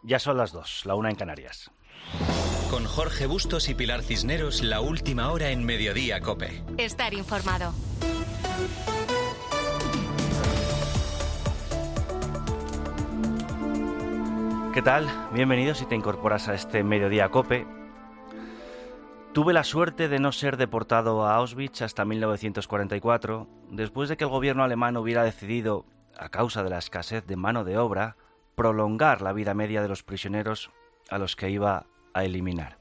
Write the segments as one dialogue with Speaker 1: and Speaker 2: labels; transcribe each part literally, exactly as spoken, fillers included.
Speaker 1: Ya son las dos, la una en Canarias.
Speaker 2: Con Jorge Bustos y Pilar Cisneros, la última hora en Mediodía COPE.
Speaker 3: Estar informado.
Speaker 1: ¿Qué tal? Bienvenidos si te incorporas a este Mediodía COPE. Tuve la suerte de no ser deportado a Auschwitz hasta mil novecientos cuarenta y cuatro, después de que el gobierno alemán hubiera decidido, a causa de la escasez de mano de obra, prolongar la vida media de los prisioneros a los que iba a eliminar.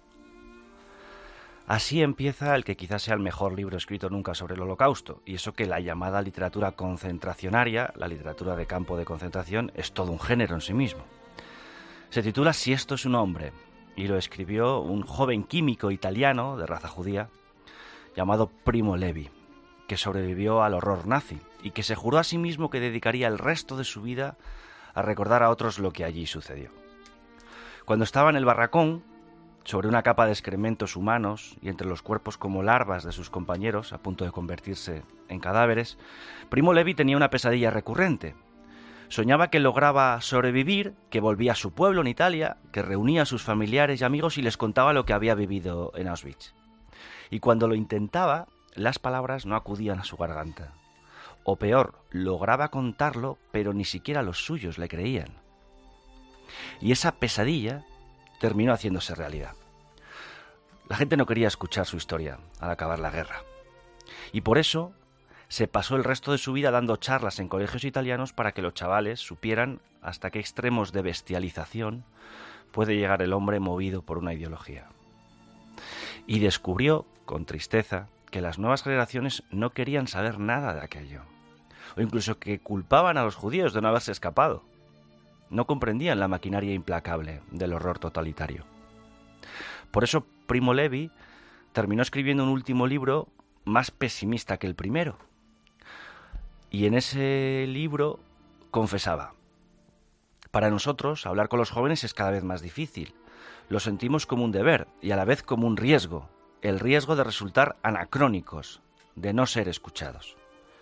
Speaker 1: Así empieza el que quizás sea el mejor libro escrito nunca sobre el Holocausto, y eso que la llamada literatura concentracionaria, la literatura de campo de concentración, es todo un género en sí mismo. Se titula Si esto es un hombre, y lo escribió un joven químico italiano de raza judía llamado Primo Levi, que sobrevivió al horror nazi y que se juró a sí mismo que dedicaría el resto de su vida a recordar a otros lo que allí sucedió. Cuando estaba en el barracón, sobre una capa de excrementos humanos y entre los cuerpos como larvas de sus compañeros, a punto de convertirse en cadáveres, Primo Levi tenía una pesadilla recurrente. Soñaba que lograba sobrevivir, que volvía a su pueblo en Italia, que reunía a sus familiares y amigos y les contaba lo que había vivido en Auschwitz. Y cuando lo intentaba, las palabras no acudían a su garganta. O peor, lograba contarlo, pero ni siquiera los suyos le creían. Y esa pesadilla terminó haciéndose realidad. La gente no quería escuchar su historia al acabar la guerra. Y por eso se pasó el resto de su vida dando charlas en colegios italianos para que los chavales supieran hasta qué extremos de bestialización puede llegar el hombre movido por una ideología. Y descubrió, con tristeza, que las nuevas generaciones no querían saber nada de aquello, o incluso que culpaban a los judíos de no haberse escapado. No comprendían la maquinaria implacable del horror totalitario. Por eso Primo Levi terminó escribiendo un último libro más pesimista que el primero. Y en ese libro confesaba: para nosotros, hablar con los jóvenes es cada vez más difícil. Lo sentimos como un deber y a la vez como un riesgo, el riesgo de resultar anacrónicos, de no ser escuchados.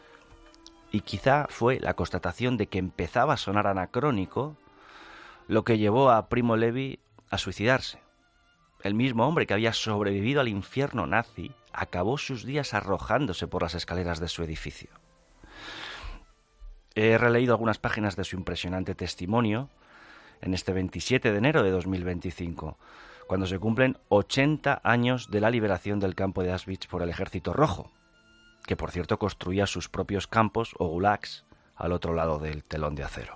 Speaker 1: Y quizá fue la constatación de que empezaba a sonar anacrónico lo que llevó a Primo Levi a suicidarse. El mismo hombre que había sobrevivido al infierno nazi acabó sus días arrojándose por las escaleras de su edificio. He releído algunas páginas de su impresionante testimonio en este veintisiete de enero de dos mil veinticinco, cuando se cumplen ochenta años de la liberación del campo de Auschwitz por el Ejército Rojo, que por cierto construía sus propios campos o gulags al otro lado del telón de acero.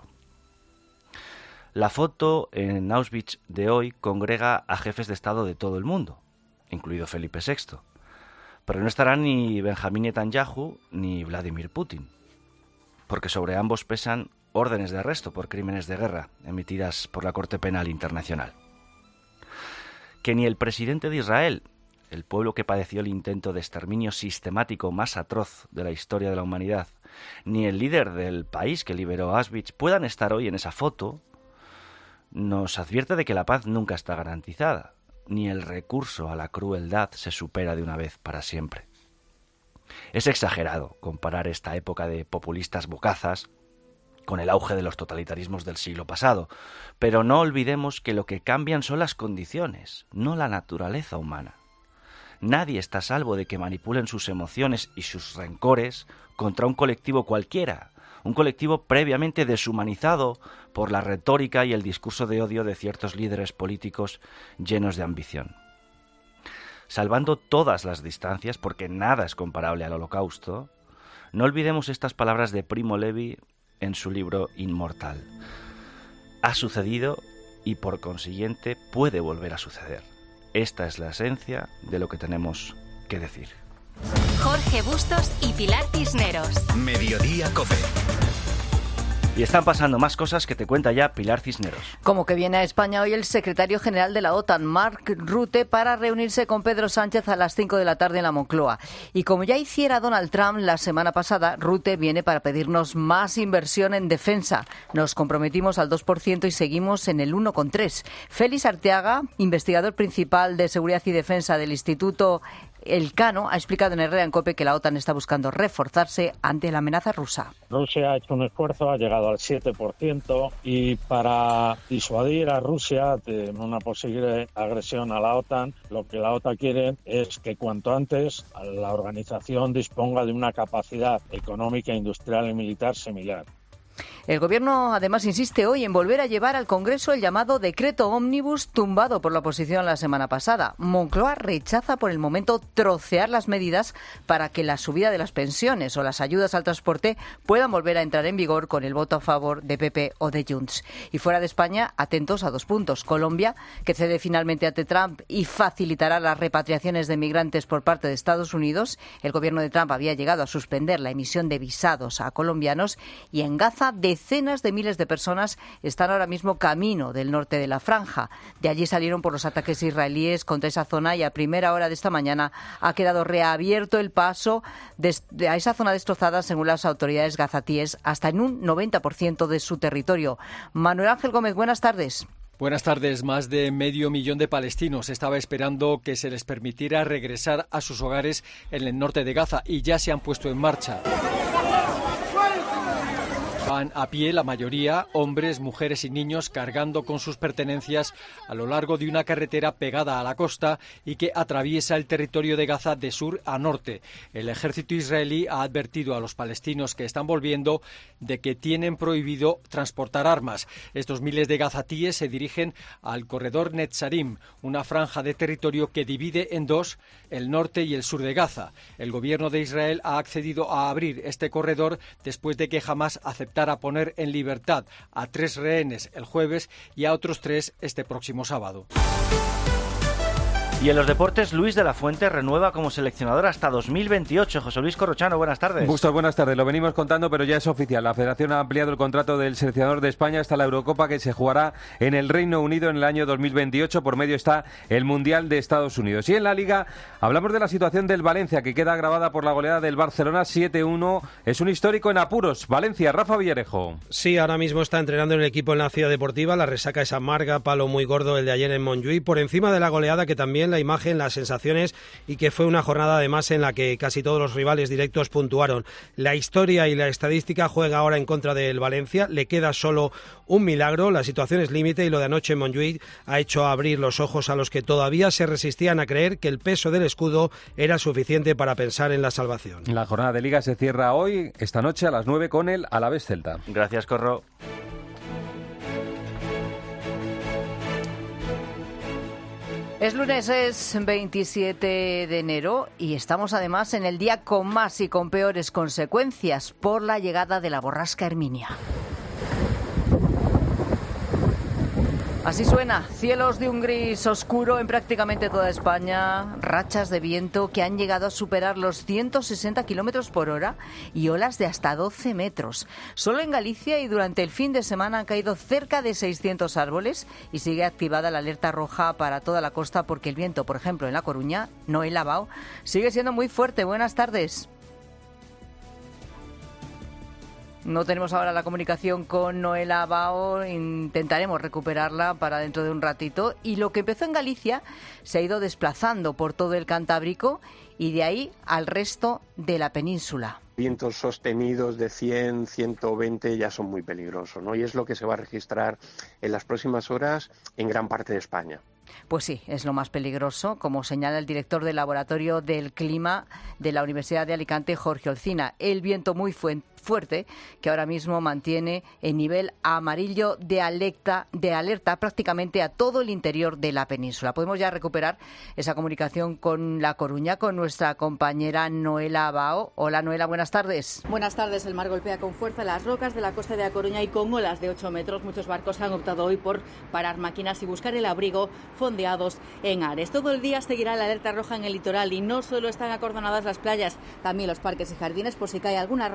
Speaker 1: La foto en Auschwitz de hoy congrega a jefes de Estado de todo el mundo, incluido Felipe sexto, pero no estarán ni Benjamín Netanyahu ni Vladimir Putin, porque sobre ambos pesan órdenes de arresto por crímenes de guerra emitidas por la Corte Penal Internacional. Que ni el presidente de Israel, el pueblo que padeció el intento de exterminio sistemático más atroz de la historia de la humanidad, ni el líder del país que liberó Auschwitz puedan estar hoy en esa foto, nos advierte de que la paz nunca está garantizada, ni el recurso a la crueldad se supera de una vez para siempre. Es exagerado comparar esta época de populistas bocazas con el auge de los totalitarismos del siglo pasado, pero no olvidemos que lo que cambian son las condiciones, no la naturaleza humana. Nadie está a salvo de que manipulen sus emociones y sus rencores contra un colectivo cualquiera, un colectivo previamente deshumanizado por la retórica y el discurso de odio de ciertos líderes políticos llenos de ambición. Salvando todas las distancias, porque nada es comparable al Holocausto, no olvidemos estas palabras de Primo Levi en su libro Inmortal. Ha sucedido y por consiguiente puede volver a suceder. Esta es la esencia de lo que tenemos que decir.
Speaker 3: Jorge Bustos y Pilar Cisneros.
Speaker 2: Mediodía COPE.
Speaker 1: Y están pasando más cosas que te cuenta ya Pilar Cisneros.
Speaker 4: Como que viene a España hoy el secretario general de la OTAN, Mark Rutte, para reunirse con Pedro Sánchez a las cinco de la tarde en la Moncloa. Y como ya hiciera Donald Trump la semana pasada, Rutte viene para pedirnos más inversión en defensa. Nos comprometimos al dos por ciento y seguimos en el uno coma tres. Félix Arteaga, investigador principal de seguridad y defensa del Instituto Elcano ha explicado en Herrera en COPE que la OTAN está buscando reforzarse ante la amenaza rusa.
Speaker 5: Rusia ha hecho un esfuerzo, ha llegado al siete por ciento y para disuadir a Rusia de una posible agresión a la OTAN, lo que la OTAN quiere es que cuanto antes la organización disponga de una capacidad económica, industrial y militar similar.
Speaker 4: El Gobierno, además, insiste hoy en volver a llevar al Congreso el llamado decreto ómnibus tumbado por la oposición la semana pasada. Moncloa rechaza por el momento trocear las medidas para que la subida de las pensiones o las ayudas al transporte puedan volver a entrar en vigor con el voto a favor de P P o de Junts. Y fuera de España, atentos a dos puntos. Colombia, que cede finalmente ante Trump y facilitará las repatriaciones de migrantes por parte de Estados Unidos. El Gobierno de Trump había llegado a suspender la emisión de visados a colombianos. Y en Gaza, decenas de miles de personas están ahora mismo camino del norte de la franja. De allí salieron por los ataques israelíes contra esa zona y a primera hora de esta mañana ha quedado reabierto el paso de, a esa zona destrozada, según las autoridades gazatíes, hasta en un noventa por ciento de su territorio. Manuel Ángel Gómez, buenas tardes.
Speaker 6: Buenas tardes. Más de medio millón de palestinos estaba esperando que se les permitiera regresar a sus hogares en el norte de Gaza y ya se han puesto en marcha. Van a pie la mayoría, hombres, mujeres y niños, cargando con sus pertenencias a lo largo de una carretera pegada a la costa y que atraviesa el territorio de Gaza de sur a norte. El ejército israelí ha advertido a los palestinos que están volviendo de que tienen prohibido transportar armas. Estos miles de gazatíes se dirigen al corredor Netzarim, una franja de territorio que divide en dos el norte y el sur de Gaza. El gobierno de Israel ha accedido a abrir este corredor después de que Hamás aceptó a poner en libertad a tres rehenes el jueves y a otros tres este próximo sábado.
Speaker 1: Y en los deportes, Luis de la Fuente renueva como seleccionador hasta dos mil veintiocho. José Luis Corrochano, buenas tardes.
Speaker 7: Bustos, buenas tardes. Lo venimos contando, pero ya es oficial. La Federación ha ampliado el contrato del seleccionador de España hasta la Eurocopa, que se jugará en el Reino Unido en el año dos mil veintiocho. Por medio está el Mundial de Estados Unidos. Y en la Liga hablamos de la situación del Valencia, que queda agravada por la goleada del Barcelona siete uno. Es un histórico en apuros. Valencia, Rafa Villarejo.
Speaker 8: Sí, ahora mismo está entrenando en el equipo en la Ciudad Deportiva. La resaca es amarga, palo muy gordo el de ayer en Montjuïc. Por encima de la goleada, que también la imagen, las sensaciones y que fue una jornada además en la que casi todos los rivales directos puntuaron. La historia y la estadística juega ahora en contra del Valencia, le queda solo un milagro, la situación es límite y lo de anoche en Montjuïc ha hecho abrir los ojos a los que todavía se resistían a creer que el peso del escudo era suficiente para pensar en la salvación.
Speaker 7: La jornada de Liga se cierra hoy, esta noche a las nueve con el Alavés Celta.
Speaker 1: Gracias, Corro.
Speaker 4: Es lunes, es veintisiete de enero y estamos además en el día con más y con peores consecuencias por la llegada de la borrasca Herminia. Así suena, cielos de un gris oscuro en prácticamente toda España, rachas de viento que han llegado a superar los ciento sesenta kilómetros por hora y olas de hasta doce metros. Solo en Galicia y durante el fin de semana han caído cerca de seiscientos árboles y sigue activada la alerta roja para toda la costa porque el viento, por ejemplo, en La Coruña, Noel Lavao, sigue siendo muy fuerte. Buenas tardes. No tenemos ahora la comunicación con Noela Bao, intentaremos recuperarla para dentro de un ratito. Y lo que empezó en Galicia se ha ido desplazando por todo el Cantábrico y de ahí al resto de la península.
Speaker 9: Vientos sostenidos de cien, ciento veinte ya son muy peligrosos, ¿no? Y es lo que se va a registrar en las próximas horas en gran parte de España.
Speaker 4: Pues sí, es lo más peligroso, como señala el director del Laboratorio del Clima de la Universidad de Alicante, Jorge Olcina. El viento muy fuerte que ahora mismo mantiene en nivel amarillo de alerta, de alerta prácticamente a todo el interior de la península. Podemos ya recuperar esa comunicación con La Coruña, con nuestra compañera Noela Bao. Hola Noela, buenas tardes.
Speaker 10: Buenas tardes. El mar golpea con fuerza las rocas de la costa de A Coruña y con olas de ocho metros. Muchos barcos han optado hoy por parar máquinas y buscar el abrigo fondeados en Ares. Todo el día seguirá la alerta roja en el litoral y no solo están acordonadas las playas, también los parques y jardines por si cae alguna rama más de las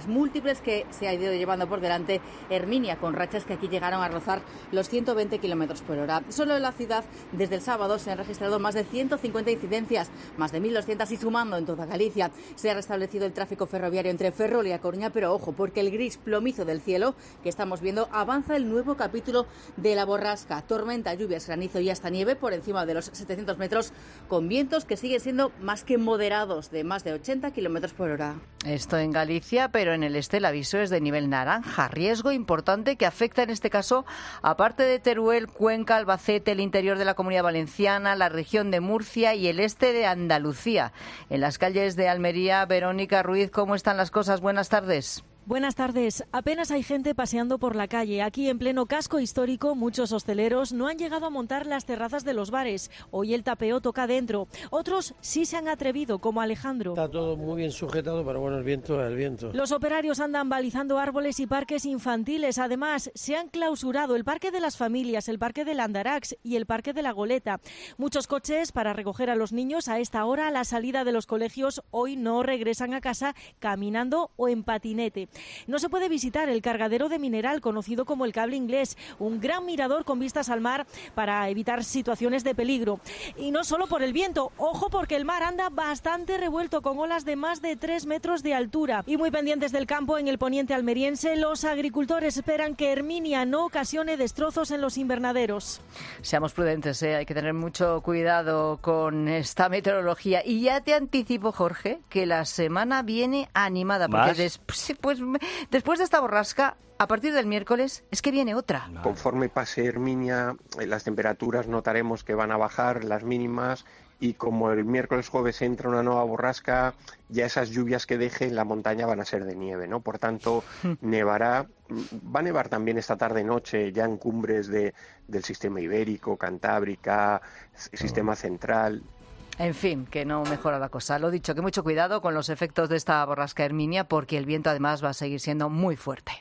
Speaker 10: las múltiples que se ha ido llevando por delante Herminia, con rachas que aquí llegaron a rozar los ciento veinte kilómetros por hora. Solo en la ciudad, desde el sábado, se han registrado más de ciento cincuenta incidencias, más de mil doscientas y sumando en toda Galicia. Se ha restablecido el tráfico ferroviario entre Ferrol y A Coruña, pero ojo, porque el gris plomizo del cielo que estamos viendo avanza el nuevo capítulo de la borrasca. Tormenta, lluvias, granizo y hasta nieve por encima de los setecientos metros, con vientos que siguen siendo más que moderados, de más de ochenta kilómetros por hora.
Speaker 4: Esto en Galicia, pero en el este el aviso es de nivel naranja. Riesgo importante que afecta en este caso, aparte de Teruel, Cuenca, Albacete, el interior de la Comunidad Valenciana, la región de Murcia y el este de Andalucía. En las calles de Almería, Verónica Ruiz, ¿cómo están las cosas? Buenas tardes.
Speaker 11: Buenas tardes. Apenas hay gente paseando por la calle. Aquí en pleno casco histórico, muchos hosteleros no han llegado a montar las terrazas de los bares. Hoy el tapeo toca dentro. Otros sí se han atrevido, como Alejandro.
Speaker 12: Está todo muy bien sujetado, pero bueno, el viento es el viento.
Speaker 11: Los operarios andan balizando árboles y parques infantiles. Además, se han clausurado el Parque de las Familias, el Parque del Andarax y el Parque de la Goleta. Muchos coches para recoger a los niños a esta hora, a la salida de los colegios, hoy no regresan a casa caminando o en patinete. No se puede visitar el cargadero de mineral, conocido como el Cable Inglés, un gran mirador con vistas al mar para evitar situaciones de peligro. Y no solo por el viento, ojo, porque el mar anda bastante revuelto, con olas de más de tres metros de altura. Y muy pendientes del campo, en el poniente almeriense, los agricultores esperan que Herminia no ocasione destrozos en los invernaderos.
Speaker 4: Seamos prudentes, ¿eh? Hay que tener mucho cuidado con esta meteorología. Y ya te anticipo, Jorge, que la semana viene animada, porque después, pues, después de esta borrasca, a partir del miércoles, es que viene otra.
Speaker 9: Conforme pase Herminia, las temperaturas notaremos que van a bajar las mínimas, y como el miércoles jueves entra una nueva borrasca, ya esas lluvias que deje en la montaña van a ser de nieve, ¿no? Por tanto, nevará. Va a nevar también esta tarde-noche ya en cumbres de, del sistema ibérico, Cantábrica, sistema central.
Speaker 4: En fin, que no mejora la cosa. Lo dicho, que mucho cuidado con los efectos de esta borrasca Herminia, porque el viento además va a seguir siendo muy fuerte.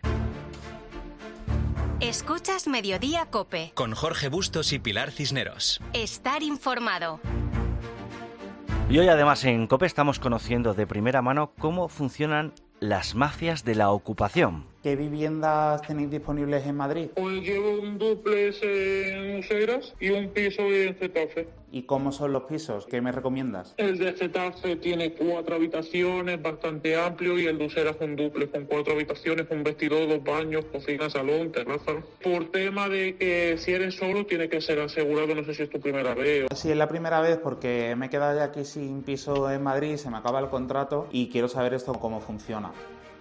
Speaker 3: Escuchas Mediodía COPE.
Speaker 2: Con Jorge Bustos y Pilar Cisneros.
Speaker 3: Estar informado.
Speaker 1: Y hoy además en COPE estamos conociendo de primera mano cómo funcionan las mafias de la ocupación.
Speaker 13: ¿Qué viviendas tenéis disponibles en Madrid?
Speaker 14: Pues llevo un dúplex en Useras y un piso en Getafe.
Speaker 13: ¿Y cómo son los pisos? ¿Qué me recomiendas?
Speaker 14: El de Getafe tiene cuatro habitaciones, bastante amplio, y el de Useras un dúplex con cuatro habitaciones, un vestidor, dos baños, cocina, salón, terraza. Por tema de que si eres solo tiene que ser asegurado, no sé si es tu primera vez.
Speaker 13: Sí, es la primera vez porque me he quedado ya aquí sin piso en Madrid, se me acaba el contrato y quiero saber esto cómo funciona.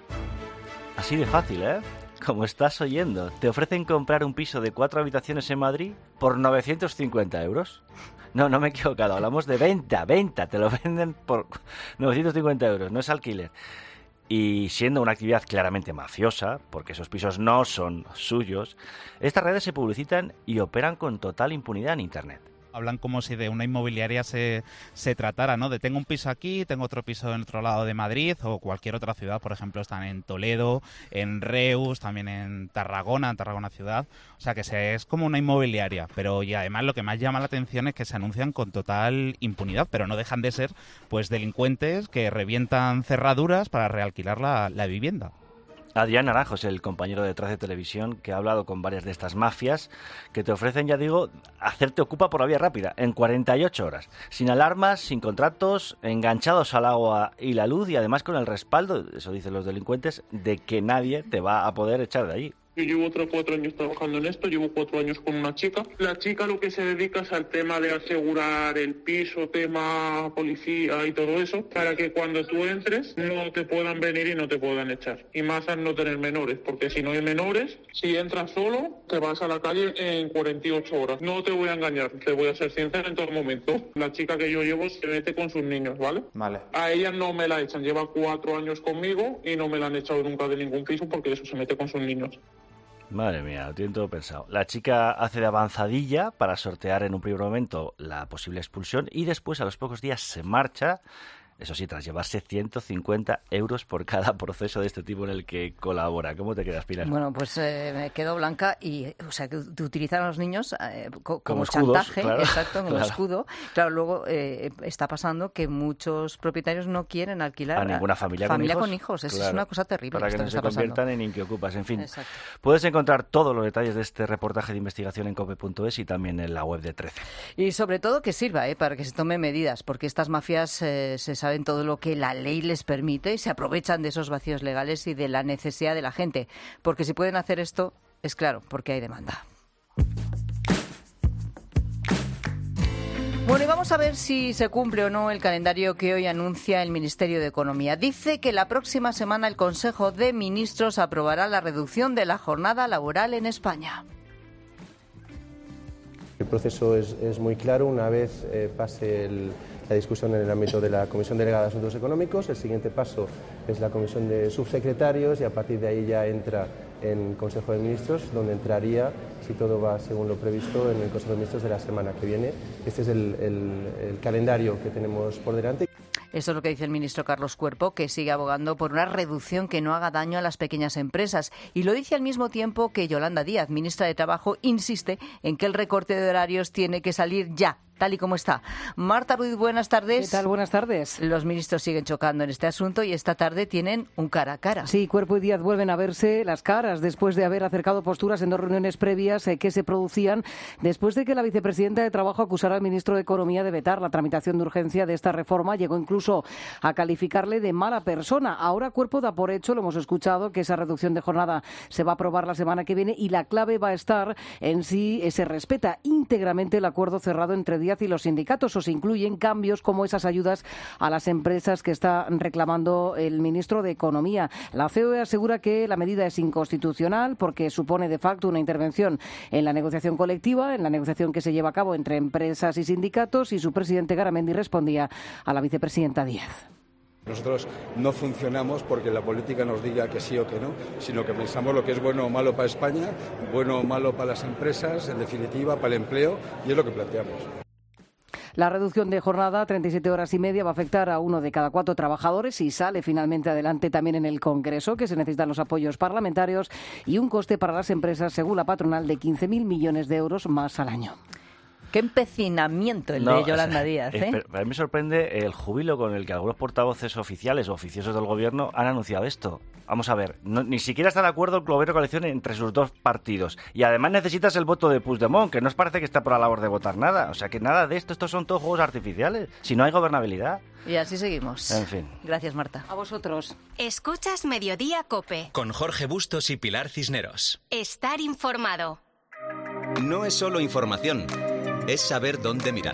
Speaker 1: Así de fácil, ¿eh? Como estás oyendo, te ofrecen comprar un piso de cuatro habitaciones en Madrid por novecientos cincuenta euros. No, no me he equivocado, hablamos de venta, venta, te lo venden por novecientos cincuenta euros, no es alquiler. Y siendo una actividad claramente mafiosa, porque esos pisos no son suyos, estas redes se publicitan y operan con total impunidad en Internet.
Speaker 15: Hablan como si de una inmobiliaria se, se tratara, ¿no? De tengo un piso aquí, tengo otro piso en otro lado de Madrid o cualquier otra ciudad, por ejemplo, están en Toledo, en Reus, también en Tarragona, en Tarragona ciudad. O sea que se, es como una inmobiliaria, pero y además lo que más llama la atención es que se anuncian con total impunidad, pero no dejan de ser pues delincuentes que revientan cerraduras para realquilar la, la vivienda.
Speaker 1: Adrián Naranjo es el compañero de Detrás de Televisión que ha hablado con varias de estas mafias que te ofrecen, ya digo, hacerte ocupa por la vía rápida, en cuarenta y ocho horas, sin alarmas, sin contratos, enganchados al agua y la luz y además con el respaldo, eso dicen los delincuentes, de que nadie te va a poder echar de allí.
Speaker 14: Yo llevo otros cuatro años trabajando en esto, llevo cuatro años con una chica. La chica lo que se dedica es al tema de asegurar el piso, tema policía y todo eso, para que cuando tú entres no te puedan venir y no te puedan echar. Y más al no tener menores, porque si no hay menores, si entras solo, te vas a la calle en cuarenta y ocho horas. No te voy a engañar, te voy a ser sincero en todo momento. La chica que yo llevo se mete con sus niños, ¿vale?
Speaker 13: Vale.
Speaker 14: A ella no me la echan, lleva cuatro años conmigo y no me la han echado nunca de ningún piso porque eso se mete con sus niños.
Speaker 1: Madre mía, lo tienen todo pensado. La chica hace de avanzadilla para sortear en un primer momento la posible expulsión y después, a los pocos días, se marcha Eso sí, tras llevarse ciento cincuenta euros por cada proceso de este tipo en el que colabora. ¿Cómo te quedas, Pilar?
Speaker 4: Bueno, pues eh, me quedo blanca y, o sea, que utilizan a los niños eh, co- como,
Speaker 1: Como escudos,
Speaker 4: chantaje,
Speaker 1: claro.
Speaker 4: exacto, como
Speaker 1: Claro.
Speaker 4: escudo. Claro, luego eh, está pasando que muchos propietarios no quieren alquilar
Speaker 1: A ninguna familia,
Speaker 4: familia
Speaker 1: con
Speaker 4: con
Speaker 1: hijos.
Speaker 4: hijos. Eso
Speaker 1: Claro.
Speaker 4: es una cosa terrible.
Speaker 1: Para que
Speaker 4: esto
Speaker 1: no
Speaker 4: que
Speaker 1: se
Speaker 4: está pasando.
Speaker 1: conviertan en inquiocupas. En fin,
Speaker 4: Exacto.
Speaker 1: puedes encontrar todos los detalles de este reportaje de investigación en cope punto es y también en la web de trece.
Speaker 4: Y sobre todo que sirva eh, para que se tomen medidas, porque estas mafias eh, se saben todo lo que la ley les permite y se aprovechan de esos vacíos legales y de la necesidad de la gente. Porque si pueden hacer esto, es claro, porque hay demanda. Bueno, y vamos a ver si se cumple o no el calendario que hoy anuncia el Ministerio de Economía. Dice que la próxima semana el Consejo de Ministros aprobará la reducción de la jornada laboral en España.
Speaker 16: El proceso es, es muy claro. Una vez eh, pase el, la discusión en el ámbito de la Comisión Delegada de Asuntos Económicos, el siguiente paso es la Comisión de Subsecretarios y a partir de ahí ya entra en Consejo de Ministros, donde entraría, si todo va según lo previsto, en el Consejo de Ministros de la semana que viene. Este es el, el, el calendario que tenemos por delante.
Speaker 4: Eso es lo que dice el ministro Carlos Cuerpo, que sigue abogando por una reducción que no haga daño a las pequeñas empresas. Y lo dice al mismo tiempo que Yolanda Díaz, ministra de Trabajo, insiste en que el recorte de horarios tiene que salir ya, tal y como está. Marta Ruiz, buenas tardes.
Speaker 17: ¿Qué tal? Buenas tardes.
Speaker 4: Los ministros siguen chocando en este asunto y esta tarde tienen un cara a cara.
Speaker 17: Sí, Cuerpo y Díaz vuelven a verse las caras después de haber acercado posturas en dos reuniones previas eh, que se producían después de que la vicepresidenta de Trabajo acusara al ministro de Economía de vetar la tramitación de urgencia de esta reforma. Llegó incluso a calificarle de mala persona. Ahora Cuerpo da por hecho, lo hemos escuchado, que esa reducción de jornada se va a aprobar la semana que viene y la clave va a estar en si se respeta íntegramente el acuerdo cerrado entre Díaz y los sindicatos o se incluyen cambios como esas ayudas a las empresas que está reclamando el ministro de Economía. La C O E asegura que la medida es inconstitucional porque supone de facto una intervención en la negociación colectiva, en la negociación que se lleva a cabo entre empresas y sindicatos, y su presidente Garamendi respondía a la vicepresidenta Díaz.
Speaker 18: Nosotros no funcionamos porque la política nos diga que sí o que no, sino que pensamos lo que es bueno o malo para España, bueno o malo para las empresas, en definitiva para el empleo, y es lo que planteamos.
Speaker 17: La reducción de jornada, treinta y siete horas y media, va a afectar a uno de cada cuatro trabajadores y sale finalmente adelante también en el Congreso, que se necesitan los apoyos parlamentarios, y un coste para las empresas, según la patronal, de quince mil millones de euros más al año.
Speaker 4: Qué empecinamiento el
Speaker 1: No,
Speaker 4: de Yolanda
Speaker 1: es-
Speaker 4: Díaz,
Speaker 1: es-
Speaker 4: ¿eh?
Speaker 1: pero a mí me sorprende el júbilo con el que algunos portavoces oficiales o oficiosos del gobierno han anunciado esto. Vamos a ver, no- ni siquiera está de acuerdo el gobierno de coalición entre sus dos partidos. Y además necesitas el voto de Puigdemont, que no os parece que está por la labor de votar nada. O sea que nada de esto, estos son todos juegos artificiales. Si no hay gobernabilidad.
Speaker 4: Y así seguimos.
Speaker 1: En fin.
Speaker 4: Gracias, Marta.
Speaker 17: A vosotros.
Speaker 3: Escuchas Mediodía Cope.
Speaker 2: Con Jorge Bustos y Pilar Cisneros.
Speaker 3: Estar informado.
Speaker 19: No es solo información, es saber dónde mirar.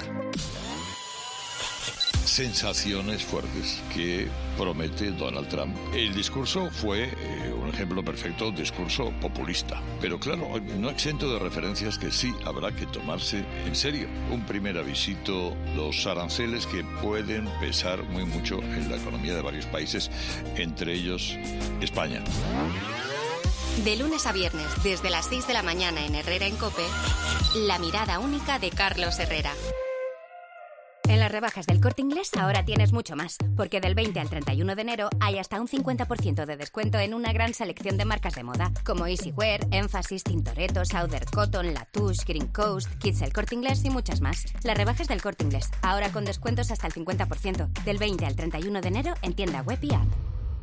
Speaker 20: Sensaciones fuertes que promete Donald Trump. El discurso fue eh, un ejemplo perfecto, discurso populista. Pero claro, no exento de referencias que sí habrá que tomarse en serio. Un primer avisito, los aranceles que pueden pesar muy mucho en la economía de varios países, entre ellos España.
Speaker 3: De lunes a viernes, desde las seis de la mañana en Herrera en Cope, la mirada única de Carlos Herrera.
Speaker 21: En las rebajas del Corte Inglés ahora tienes mucho más, porque del veinte al treinta y uno de enero hay hasta un cincuenta por ciento de descuento en una gran selección de marcas de moda, como Easywear, Emphasis, Tintoretto, Southern Cotton, Latouche, Green Coast, Kids El Corte Inglés y muchas más. Las rebajas del Corte Inglés, ahora con descuentos hasta el cincuenta por ciento, del veinte al treinta y uno de enero en tienda web y app.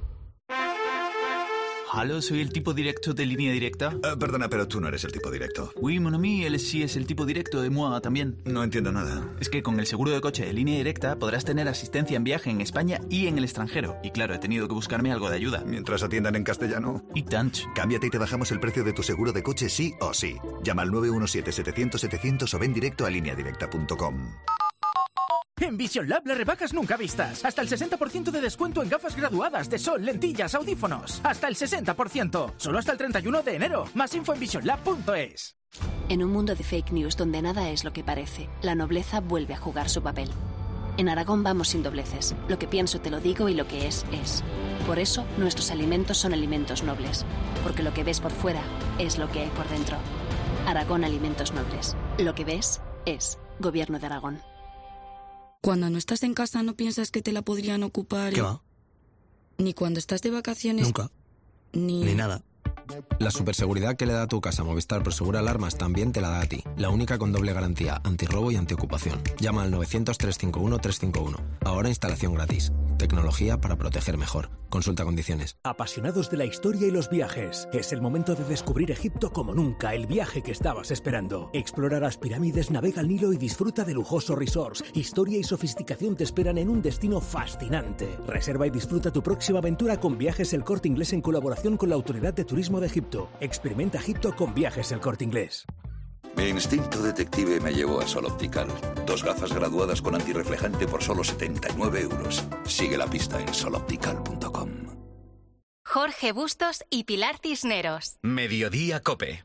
Speaker 22: Hola, soy el tipo directo de Línea Directa.
Speaker 23: Uh, perdona, pero tú no eres el tipo directo.
Speaker 22: Oui, mon ami, él sí es el tipo directo de moi también.
Speaker 23: No entiendo nada.
Speaker 22: Es que con el seguro de coche de Línea Directa podrás tener asistencia en viaje en España y en el extranjero. Y claro, he tenido que buscarme algo de ayuda.
Speaker 23: Mientras atiendan en castellano.
Speaker 22: Y tant.
Speaker 23: Cámbiate y te bajamos el precio de tu seguro de coche sí o sí. Llama al nueve uno siete, setecientos, setecientos o ven directo a línea directa punto com.
Speaker 24: En Vision Lab las rebajas nunca vistas. Hasta el sesenta por ciento de descuento en gafas graduadas de sol, lentillas, audífonos. Hasta el sesenta por ciento. Solo hasta el treinta y uno de enero. Más info en vision lab punto es.
Speaker 25: En un mundo de fake news donde nada es lo que parece, la nobleza vuelve a jugar su papel. En Aragón vamos sin dobleces. Lo que pienso te lo digo y lo que es, es. Por eso, nuestros alimentos son alimentos nobles. Porque lo que ves por fuera es lo que hay por dentro. Aragón Alimentos Nobles. Lo que ves es. Gobierno de Aragón.
Speaker 5: Cuando no estás en casa no piensas que te la podrían ocupar.
Speaker 6: ¿Qué va?
Speaker 5: Ni cuando estás de vacaciones.
Speaker 6: Nunca.
Speaker 5: Ni...
Speaker 6: Ni nada. La superseguridad que le da a tu casa Movistar Prosegur Alarmas también te la da a ti. La única con doble garantía, antirrobo y antiocupación. Llama al novecientos, trescientos cincuenta y uno, trescientos cincuenta y uno. Ahora instalación gratis. Tecnología para proteger mejor. Consulta condiciones.
Speaker 7: Apasionados de la historia y los viajes. Es el momento de descubrir Egipto como nunca, el viaje que estabas esperando. Explora las pirámides, navega el Nilo y disfruta de lujosos resorts. Historia y sofisticación te esperan en un destino fascinante. Reserva y disfruta tu próxima aventura con Viajes El Corte Inglés en colaboración con la Autoridad de Turismo de Egipto. Experimenta Egipto con Viajes El Corte Inglés.
Speaker 8: Mi instinto detective me llevó a Sol Optical. Dos gafas graduadas con antirreflejante por solo setenta y nueve euros. Sigue la pista en sol optical punto com.
Speaker 3: Jorge Bustos y Pilar Cisneros.
Speaker 2: Mediodía COPE.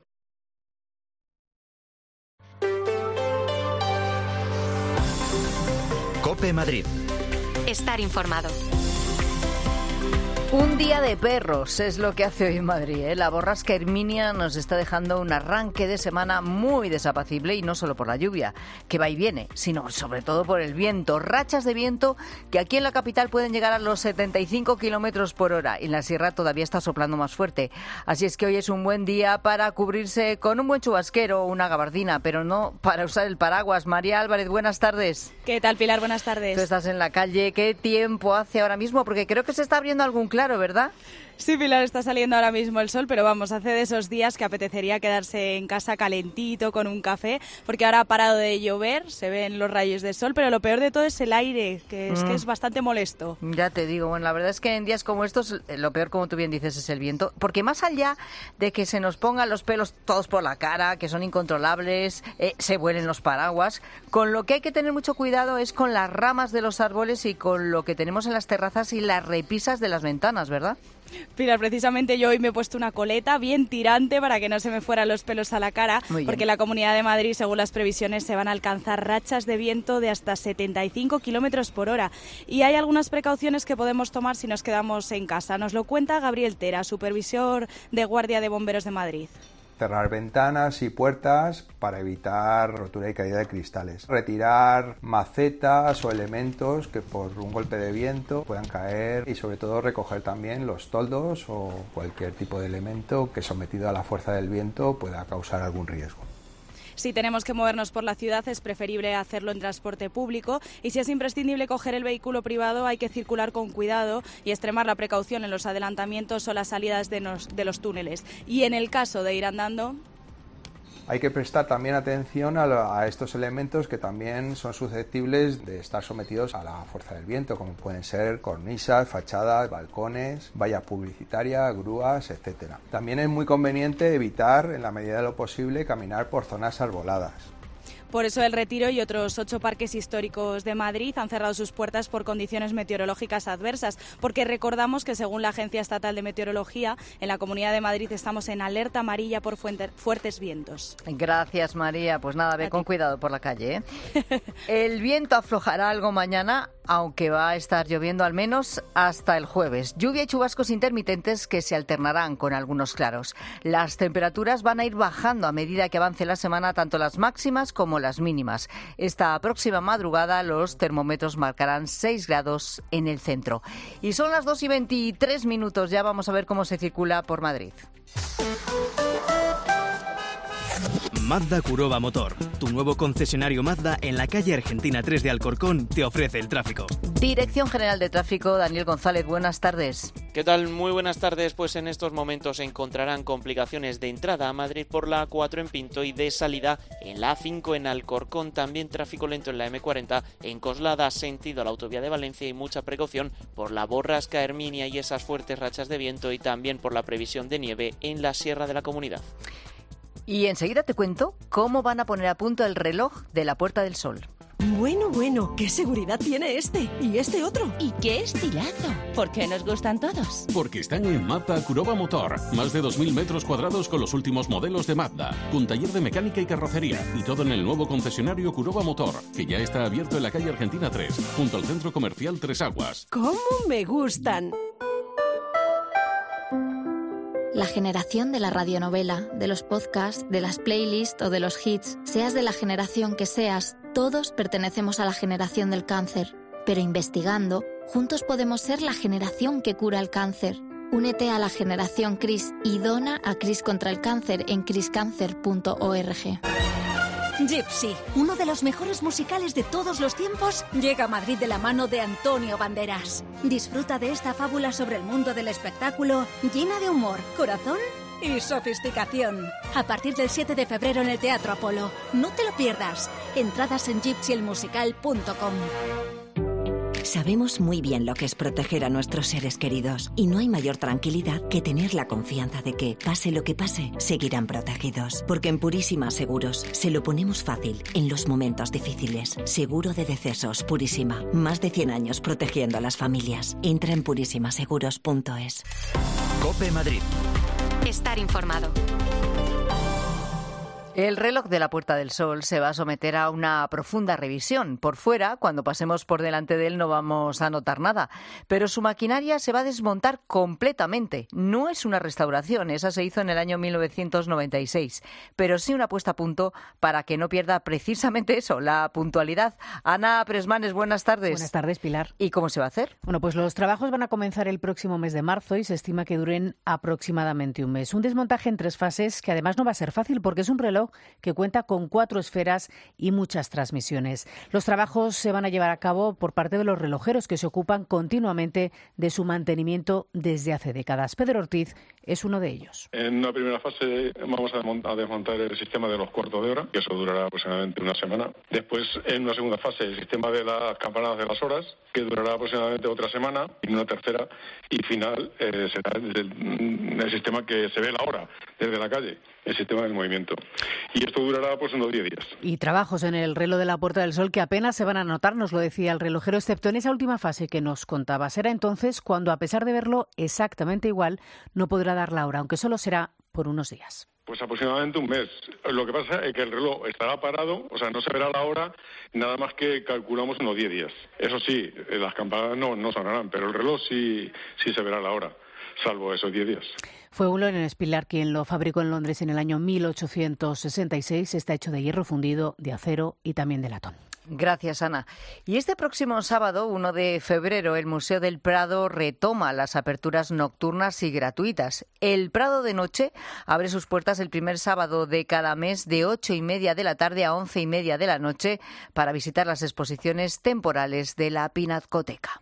Speaker 2: COPE Madrid.
Speaker 3: Estar informado.
Speaker 4: Un día de perros es lo que hace hoy en Madrid, ¿eh? La borrasca Herminia nos está dejando un arranque de semana muy desapacible, y no solo por la lluvia, que va y viene, sino sobre todo por el viento. Rachas de viento que aquí en la capital pueden llegar a los setenta y cinco kilómetros por hora. Y en la sierra todavía está soplando más fuerte. Así es que hoy es un buen día para cubrirse con un buen chubasquero o una gabardina, pero no para usar el paraguas. María Álvarez, buenas tardes.
Speaker 10: ¿Qué tal, Pilar? Buenas tardes.
Speaker 4: Tú estás en la calle. ¿Qué tiempo hace ahora mismo? Porque creo que se está abriendo algún claro, ¿verdad?
Speaker 10: Sí, Pilar, está saliendo ahora mismo el sol, pero vamos, hace de esos días que apetecería quedarse en casa calentito con un café, porque ahora ha parado de llover, se ven los rayos de sol, pero lo peor de todo es el aire, que es, mm. que es bastante molesto.
Speaker 4: Ya te digo, bueno, la verdad es que en días como estos, lo peor, como tú bien dices, es el viento, porque más allá de que se nos pongan los pelos todos por la cara, que son incontrolables, eh, se vuelen los paraguas, con lo que hay que tener mucho cuidado es con las ramas de los árboles y con lo que tenemos en las terrazas y las repisas de las ventanas, ¿verdad?
Speaker 10: Pilar, precisamente yo hoy me he puesto una coleta bien tirante para que no se me fueran los pelos a la cara, porque en la Comunidad de Madrid, según las previsiones, se van a alcanzar rachas de viento de hasta setenta y cinco kilómetros por hora. Y hay algunas precauciones que podemos tomar si nos quedamos en casa. Nos lo cuenta Gabriel Tera, supervisor de Guardia de Bomberos de Madrid.
Speaker 26: Cerrar ventanas y puertas para evitar rotura y caída de cristales. Retirar macetas o elementos que por un golpe de viento puedan caer, y sobre todo recoger también los toldos o cualquier tipo de elemento que sometido a la fuerza del viento pueda causar algún riesgo.
Speaker 10: Si tenemos que movernos por la ciudad es preferible hacerlo en transporte público, y si es imprescindible coger el vehículo privado hay que circular con cuidado y extremar la precaución en los adelantamientos o las salidas de los, de los túneles. Y en el caso de ir andando,
Speaker 26: hay que prestar también atención a, lo, a estos elementos que también son susceptibles de estar sometidos a la fuerza del viento, como pueden ser cornisas, fachadas, balcones, valla publicitaria, grúas, etcétera. También es muy conveniente evitar, en la medida de lo posible, caminar por zonas arboladas.
Speaker 10: Por eso El Retiro y otros ocho parques históricos de Madrid han cerrado sus puertas por condiciones meteorológicas adversas, porque recordamos que según la Agencia Estatal de Meteorología, en la Comunidad de Madrid estamos en alerta amarilla por fuertes vientos.
Speaker 4: Gracias, María. Pues nada, ve con cuidado por la calle, ¿eh? El viento aflojará algo mañana, aunque va a estar lloviendo al menos hasta el jueves. Lluvia y chubascos intermitentes que se alternarán con algunos claros. Las temperaturas van a ir bajando a medida que avance la semana, tanto las máximas como las mínimas. Esta próxima madrugada los termómetros marcarán seis grados en el centro. Y son las dos y veintitrés minutos. Ya vamos a ver cómo se circula por Madrid.
Speaker 27: Mazda Kuroba Motor, tu nuevo concesionario Mazda en la calle Argentina tres de Alcorcón, te ofrece el tráfico.
Speaker 4: Dirección General de Tráfico, Daniel González, buenas tardes.
Speaker 28: ¿Qué tal? Muy buenas tardes. Pues en estos momentos se encontrarán complicaciones de entrada a Madrid por la A cuatro en Pinto y de salida en la A cinco en Alcorcón. También tráfico lento en la eme cuarenta en Coslada, sentido a la autovía de Valencia, y mucha precaución por la borrasca Herminia y esas fuertes rachas de viento, y también por la previsión de nieve en la Sierra de la Comunidad.
Speaker 4: Y enseguida te cuento cómo van a poner a punto el reloj de la Puerta del Sol.
Speaker 29: Bueno, bueno, ¿qué seguridad tiene este? ¿Y este otro?
Speaker 30: ¿Y qué estilazo? ¿Por qué nos gustan todos?
Speaker 31: Porque están en Mazda Kuroba Motor. Más de dos mil metros cuadrados con los últimos modelos de Mazda. Con taller de mecánica y carrocería. Y todo en el nuevo concesionario Kuroba Motor, que ya está abierto en la calle Argentina tres, junto al centro comercial Tres Aguas.
Speaker 29: ¡Cómo me gustan!
Speaker 1: La generación de la radionovela, de los podcasts, de las playlists o de los hits. Seas de la generación que seas, todos pertenecemos a la generación del cáncer. Pero investigando, juntos podemos ser la generación que cura el cáncer. Únete a la generación CRIS y dona a CRIS contra el cáncer en cris cáncer punto org.
Speaker 9: Gypsy, uno de los mejores musicales de todos los tiempos, llega a Madrid de la mano de Antonio Banderas. Disfruta de esta fábula sobre el mundo del espectáculo, llena de humor, corazón y sofisticación. A partir del siete de febrero en el Teatro Apolo. No te lo pierdas. Entradas en gypsy el musical punto com.
Speaker 11: Sabemos muy bien lo que es proteger a nuestros seres queridos y no hay mayor tranquilidad que tener la confianza de que, pase lo que pase, seguirán protegidos. Porque en Purísima Seguros se lo ponemos fácil en los momentos difíciles. Seguro de decesos Purísima. Más de cien años protegiendo a las familias. Entra en purísima seguros punto es.
Speaker 2: COPE Madrid.
Speaker 3: Estar informado.
Speaker 4: El reloj de la Puerta del Sol se va a someter a una profunda revisión. Por fuera, cuando pasemos por delante de él no vamos a notar nada, pero su maquinaria se va a desmontar completamente. No es una restauración, esa se hizo en el año mil novecientos noventa y seis, pero sí una puesta a punto para que no pierda precisamente eso, la puntualidad. Ana Presmanes, buenas tardes.
Speaker 12: Buenas tardes, Pilar.
Speaker 4: ¿Y cómo se va a hacer?
Speaker 12: Bueno, pues los trabajos van a comenzar el próximo mes de marzo y se estima que duren aproximadamente un mes. Un desmontaje en tres fases que además no va a ser fácil porque es un reloj que cuenta con cuatro esferas y muchas transmisiones. Los trabajos se van a llevar a cabo por parte de los relojeros que se ocupan continuamente de su mantenimiento desde hace décadas. Pedro Ortiz es uno de ellos.
Speaker 13: En una primera fase vamos a desmontar el sistema de los cuartos de hora, que eso durará aproximadamente una semana. Después, en una segunda fase, el sistema de las campanadas de las horas, que durará aproximadamente otra semana. Y en una tercera y final eh, será el, el sistema que se ve la hora desde la calle, el sistema del movimiento. Y esto durará pues unos diez días.
Speaker 12: Y trabajos en el reloj de la Puerta del Sol que apenas se van a notar, nos lo decía el relojero, excepto en esa última fase que nos contaba. Será entonces cuando, a pesar de verlo exactamente igual, no podrá dar la hora, aunque solo será por unos días.
Speaker 13: Pues aproximadamente un mes. Lo que pasa es que el reloj estará parado, o sea, no se verá la hora, nada más que calculamos unos diez días. Eso sí, las campanadas no, no sonarán, pero el reloj sí, sí se verá la hora, salvo esos diez días.
Speaker 12: Fue Ulones Pilar quien lo fabricó en Londres en el año mil ochocientos sesenta y seis. Está hecho de hierro fundido, de acero y también de latón.
Speaker 4: Gracias, Ana. Y este próximo sábado, uno de febrero, el Museo del Prado retoma las aperturas nocturnas y gratuitas. El Prado de Noche abre sus puertas el primer sábado de cada mes de ocho y media de la tarde a once y media de la noche para visitar las exposiciones temporales de la Pinacoteca.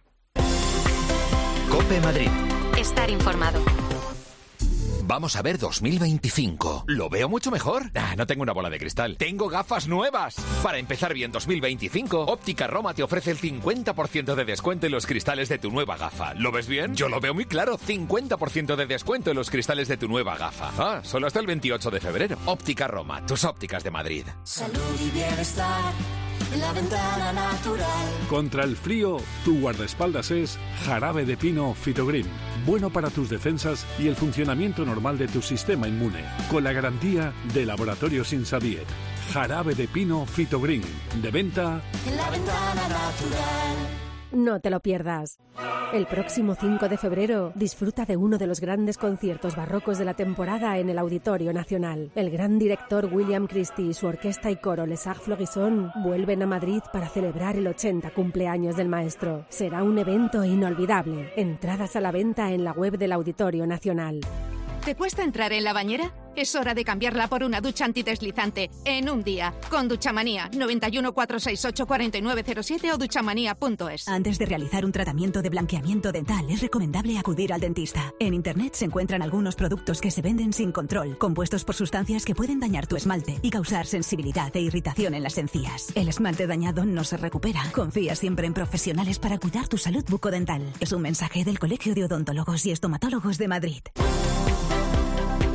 Speaker 2: COPE Madrid.
Speaker 3: Estar informado.
Speaker 14: Vamos a ver dos mil veinticinco. ¿Lo veo mucho mejor? Ah, no tengo una bola de cristal. Tengo gafas nuevas. Para empezar bien dos mil veinticinco, Óptica Roma te ofrece el cincuenta por ciento de descuento en los cristales de tu nueva gafa. ¿Lo ves bien? Yo lo veo muy claro. cincuenta por ciento de descuento en los cristales de tu nueva gafa. Ah, solo hasta el veintiocho de febrero. Óptica Roma, tus ópticas de Madrid.
Speaker 15: Salud y bienestar en la ventana natural.
Speaker 16: Contra el frío, tu guardaespaldas es Jarabe de Pino Fitogreen. Bueno para tus defensas y el funcionamiento normal de tu sistema inmune. Con la garantía de Laboratorios Insadiet. Jarabe de Pino Fitogreen. De venta
Speaker 15: en la ventana natural.
Speaker 17: No te lo pierdas. El próximo cinco de febrero disfruta de uno de los grandes conciertos barrocos de la temporada en el Auditorio Nacional. El gran director William Christie y su orquesta y coro Les Arts Florissant vuelven a Madrid para celebrar el ochenta cumpleaños del maestro. Será un evento inolvidable. Entradas a la venta en la web del Auditorio Nacional.
Speaker 18: ¿Te cuesta entrar en la bañera? Es hora de cambiarla por una ducha antideslizante en un día. Con Duchamanía, noventa y uno, cuatrocientos sesenta y ocho, cuarenta y nueve cero siete o duchamanía punto es.
Speaker 19: Antes de realizar un tratamiento de blanqueamiento dental, es recomendable acudir al dentista. En Internet se encuentran algunos productos que se venden sin control, compuestos por sustancias que pueden dañar tu esmalte y causar sensibilidad e irritación en las encías. El esmalte dañado no se recupera. Confía siempre en profesionales para cuidar tu salud bucodental. Es un mensaje del Colegio de Odontólogos y Estomatólogos de Madrid.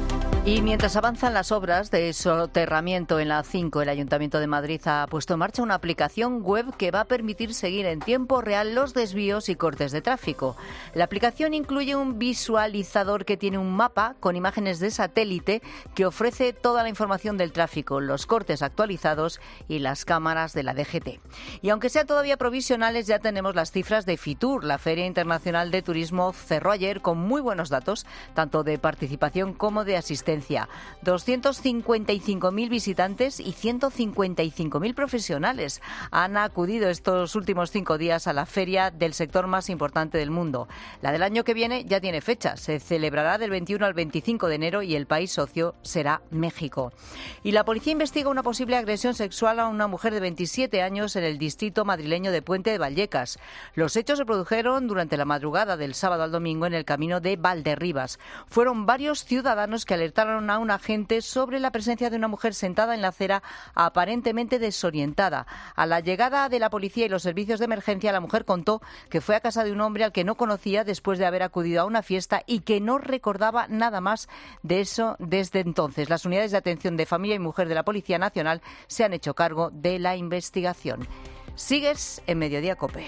Speaker 4: Y mientras avanzan las obras de soterramiento en la A cinco, el Ayuntamiento de Madrid ha puesto en marcha una aplicación web que va a permitir seguir en tiempo real los desvíos y cortes de tráfico. La aplicación incluye un visualizador que tiene un mapa con imágenes de satélite que ofrece toda la información del tráfico, los cortes actualizados y las cámaras de la D G T. Y aunque sean todavía provisionales, ya tenemos las cifras de Fitur. La Feria Internacional de Turismo cerró ayer con muy buenos datos, tanto de participación como de asistencia. doscientos cincuenta y cinco mil visitantes y ciento cincuenta y cinco mil profesionales han acudido estos últimos cinco días a la feria del sector más importante del mundo. La del año que viene ya tiene fecha. Se celebrará del veintiuno al veinticinco de enero y el país socio será México. Y la policía investiga una posible agresión sexual a una mujer de veintisiete años en el distrito madrileño de Puente de Vallecas. Los hechos se produjeron durante la madrugada del sábado al domingo en el camino de Valderribas. Fueron varios ciudadanos que alertaron a un agente sobre la presencia de una mujer sentada en la acera aparentemente desorientada. A la llegada de la policía y los servicios de emergencia, la mujer contó que fue a casa de un hombre al que no conocía después de haber acudido a una fiesta y que no recordaba nada más de eso desde entonces. Las unidades de atención de familia y mujer de la Policía Nacional se han hecho cargo de la investigación. Sigues en Mediodía COPE.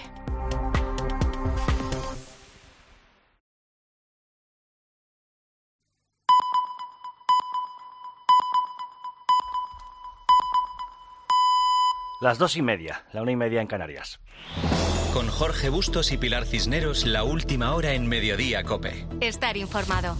Speaker 5: Las dos y media, la una y media en Canarias.
Speaker 2: Con Jorge Bustos y Pilar Cisneros, la última hora en Mediodía COPE.
Speaker 3: Estar informado.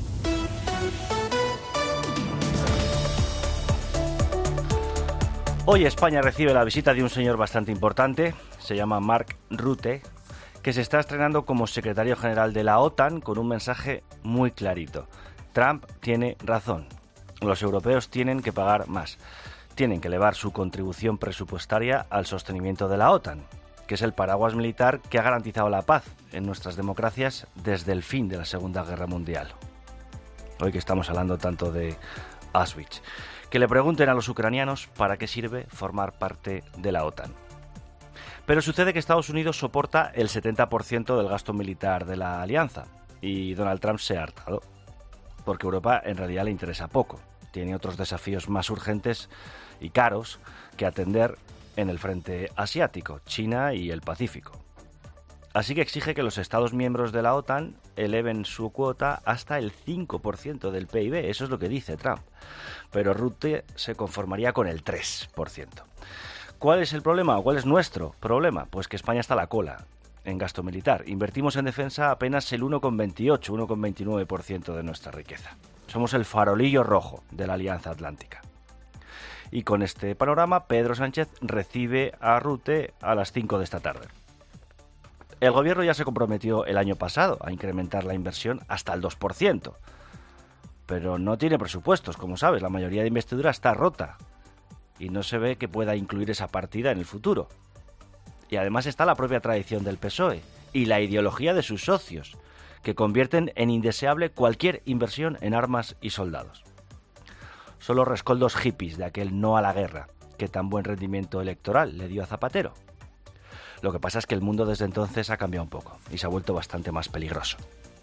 Speaker 5: Hoy España recibe la visita de un señor bastante importante, se llama Mark Rutte, que se está estrenando como secretario general de la OTAN con un mensaje muy clarito. Trump tiene razón. Los europeos tienen que pagar más. Tienen que elevar su contribución presupuestaria al sostenimiento de la OTAN, que es el paraguas militar que ha garantizado la paz en nuestras democracias desde el fin de la Segunda Guerra Mundial. Hoy que estamos hablando tanto de Auschwitz. Que le pregunten a los ucranianos para qué sirve formar parte de la OTAN. Pero sucede que Estados Unidos soporta el setenta por ciento del gasto militar de la alianza y Donald Trump se ha hartado, porque Europa en realidad le interesa poco. Tiene otros desafíos más urgentes y caros que atender en el frente asiático, China y el Pacífico. Así que exige que los Estados miembros de la OTAN eleven su cuota hasta el cinco por ciento del P I B. Eso es lo que dice Trump. Pero Rutte se conformaría con el tres por ciento. ¿Cuál es el problema? ¿Cuál es nuestro problema? Pues que España está a la cola en gasto militar. Invertimos en defensa apenas el uno coma veintiocho, uno coma veintinueve por ciento de nuestra riqueza. Somos el farolillo rojo de la Alianza Atlántica. Y con este panorama, Pedro Sánchez recibe a Rutte a las cinco de esta tarde. El gobierno ya se comprometió el año pasado a incrementar la inversión hasta el dos por ciento. Pero no tiene presupuestos, como sabes, la mayoría de investidura está rota. Y no se ve que pueda incluir esa partida en el futuro. Y además está la propia tradición del P S O E y la ideología de sus socios, que convierten en indeseable cualquier inversión en armas y soldados. Son los rescoldos hippies de aquel no a la guerra, que tan buen rendimiento electoral le dio a Zapatero. Lo que pasa es que el mundo desde entonces ha cambiado un poco y se ha vuelto bastante más peligroso.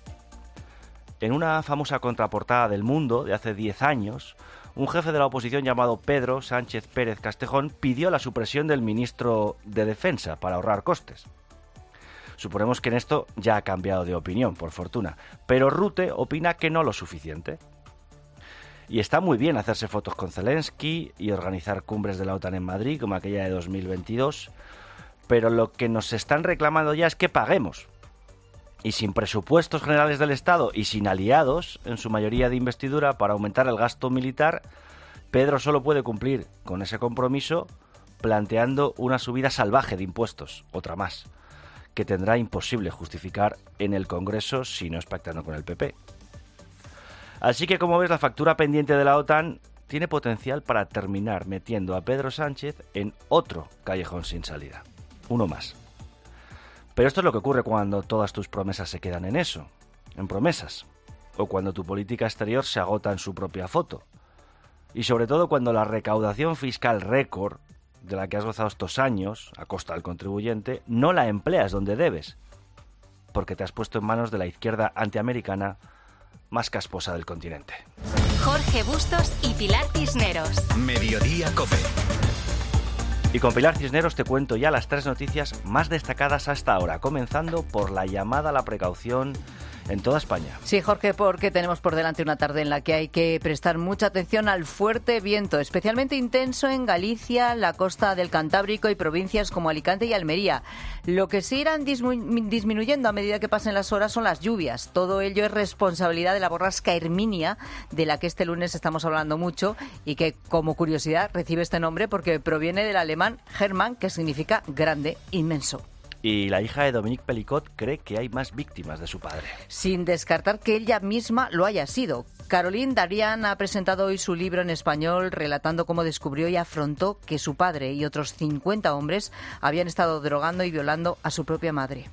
Speaker 5: En una famosa contraportada del Mundo de hace diez años, un jefe de la oposición llamado Pedro Sánchez Pérez Castejón pidió la supresión del ministro de Defensa para ahorrar costes. Suponemos que en esto ya ha cambiado de opinión, por fortuna, pero Rutte opina que no lo suficiente. Y está muy bien hacerse fotos con Zelensky y organizar cumbres de la OTAN en Madrid, como aquella de dos mil veintidós, pero lo que nos están reclamando ya es que paguemos. Y sin presupuestos generales del Estado y sin aliados, en su mayoría de investidura, para aumentar el gasto militar, Pedro solo puede cumplir con ese compromiso planteando una subida salvaje de impuestos, otra más, que tendrá imposible justificar en el Congreso si no es pactando con el P P. Así que, como ves, la factura pendiente de la OTAN tiene potencial para terminar metiendo a Pedro Sánchez en otro callejón sin salida. Uno más. Pero esto es lo que ocurre cuando todas tus promesas se quedan en eso, en promesas, o cuando tu política exterior se agota en su propia foto. Y sobre todo cuando la recaudación fiscal récord de la que has gozado estos años, a costa del contribuyente, no la empleas donde debes, porque te has puesto en manos de la izquierda antiamericana más casposa del continente.
Speaker 3: Jorge Bustos y Pilar Cisneros.
Speaker 2: Mediodía COPE.
Speaker 5: Y con Pilar Cisneros te cuento ya las tres noticias más destacadas hasta ahora, comenzando por la llamada a la precaución en toda España.
Speaker 4: Sí, Jorge, porque tenemos por delante una tarde en la que hay que prestar mucha atención al fuerte viento, especialmente intenso en Galicia, la costa del Cantábrico y provincias como Alicante y Almería. Lo que sí irán dismi- disminuyendo a medida que pasen las horas son las lluvias. Todo ello es responsabilidad de la borrasca Herminia, de la que este lunes estamos hablando mucho y que, como curiosidad, recibe este nombre porque proviene del alemán Hermann, que significa grande, inmenso.
Speaker 5: Y la hija de Dominique Pelicot cree que hay más víctimas de su padre.
Speaker 4: Sin descartar que ella misma lo haya sido. Caroline Darian ha presentado hoy su libro en español relatando cómo descubrió y afrontó que su padre y otros cincuenta hombres habían estado drogando y violando a su propia madre.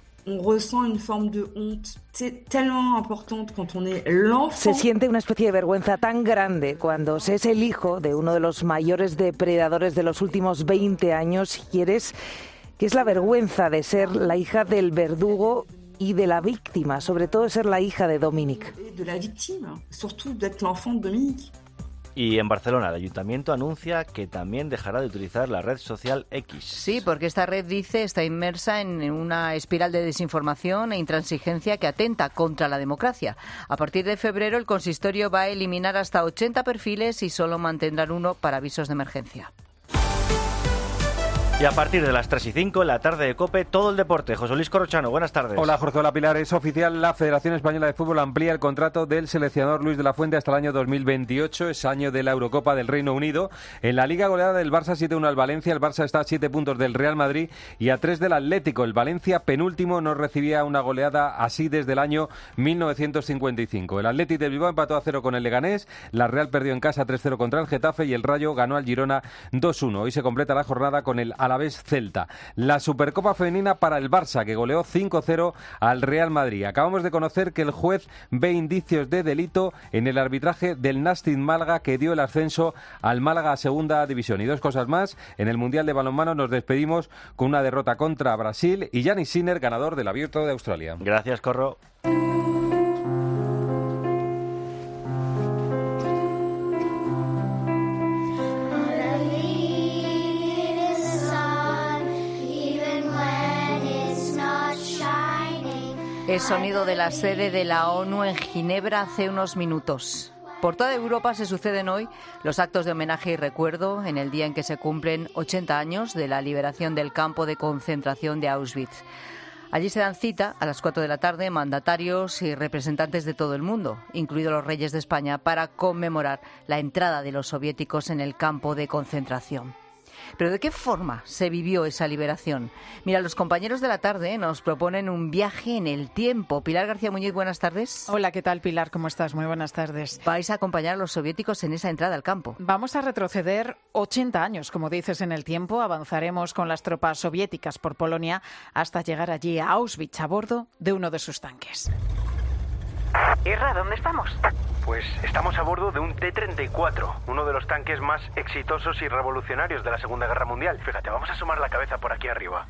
Speaker 6: Se siente una especie de vergüenza tan grande cuando se es el hijo de uno de los mayores depredadores de los últimos veinte años y eres... que es la vergüenza de ser la hija del verdugo y de la víctima, sobre todo de ser la hija de Dominique.
Speaker 5: Y en Barcelona, el ayuntamiento anuncia que también dejará de utilizar la red social X.
Speaker 4: Sí, porque esta red, dice, está inmersa en una espiral de desinformación e intransigencia que atenta contra la democracia. A partir de febrero, el consistorio va a eliminar hasta ochenta perfiles y solo mantendrán uno para avisos de emergencia.
Speaker 5: Y a partir de las tres y cinco, en la tarde de COPE, todo el deporte. José Luis Corrochano, buenas tardes.
Speaker 7: Hola, Jorge. Hola, Pilar. Es oficial, la Federación Española de Fútbol amplía el contrato del seleccionador Luis de la Fuente hasta el año dos mil veintiocho, es año de la Eurocopa del Reino Unido. En la Liga, goleada del Barça siete uno al Valencia. El Barça está a siete puntos del Real Madrid y a tres del Atlético. El Valencia, penúltimo, no recibía una goleada así desde el año mil novecientos cincuenta y cinco. El Athletic de Bilbao empató a cero con el Leganés. La Real perdió en casa tres cero contra el Getafe y el Rayo ganó al Girona dos uno. Hoy se completa la jornada con el Alavés Celta. La Supercopa Femenina para el Barça, que goleó cinco cero al Real Madrid. Acabamos de conocer que el juez ve indicios de delito en el arbitraje del Nastic Málaga, que dio el ascenso al Málaga a Segunda División. Y dos cosas más, en el Mundial de Balonmano nos despedimos con una derrota contra Brasil y Giannis Sinner, ganador del Abierto de Australia.
Speaker 5: Gracias, Corro.
Speaker 4: El sonido de la sede de la ONU en Ginebra hace unos minutos. Por toda Europa se suceden hoy los actos de homenaje y recuerdo en el día en que se cumplen ochenta años de la liberación del campo de concentración de Auschwitz. Allí se dan cita a las cuatro de la tarde mandatarios y representantes de todo el mundo, incluidos los reyes de España, para conmemorar la entrada de los soviéticos en el campo de concentración. Pero ¿de qué forma se vivió esa liberación? Mira, los compañeros de la tarde nos proponen un viaje en el tiempo. Pilar García Muñiz, buenas tardes.
Speaker 8: Hola, ¿qué tal, Pilar? ¿Cómo estás? Muy buenas tardes.
Speaker 4: Vais a acompañar a los soviéticos en esa entrada al campo.
Speaker 8: Vamos a retroceder ochenta años, como dices, en el tiempo. Avanzaremos con las tropas soviéticas por Polonia hasta llegar allí a Auschwitz a bordo de uno de sus tanques.
Speaker 10: Irra, ¿dónde estamos?
Speaker 20: Pues estamos a bordo de un T treinta y cuatro, uno de los tanques más exitosos y revolucionarios de la Segunda Guerra Mundial. Fíjate, vamos a asomar la cabeza por aquí arriba.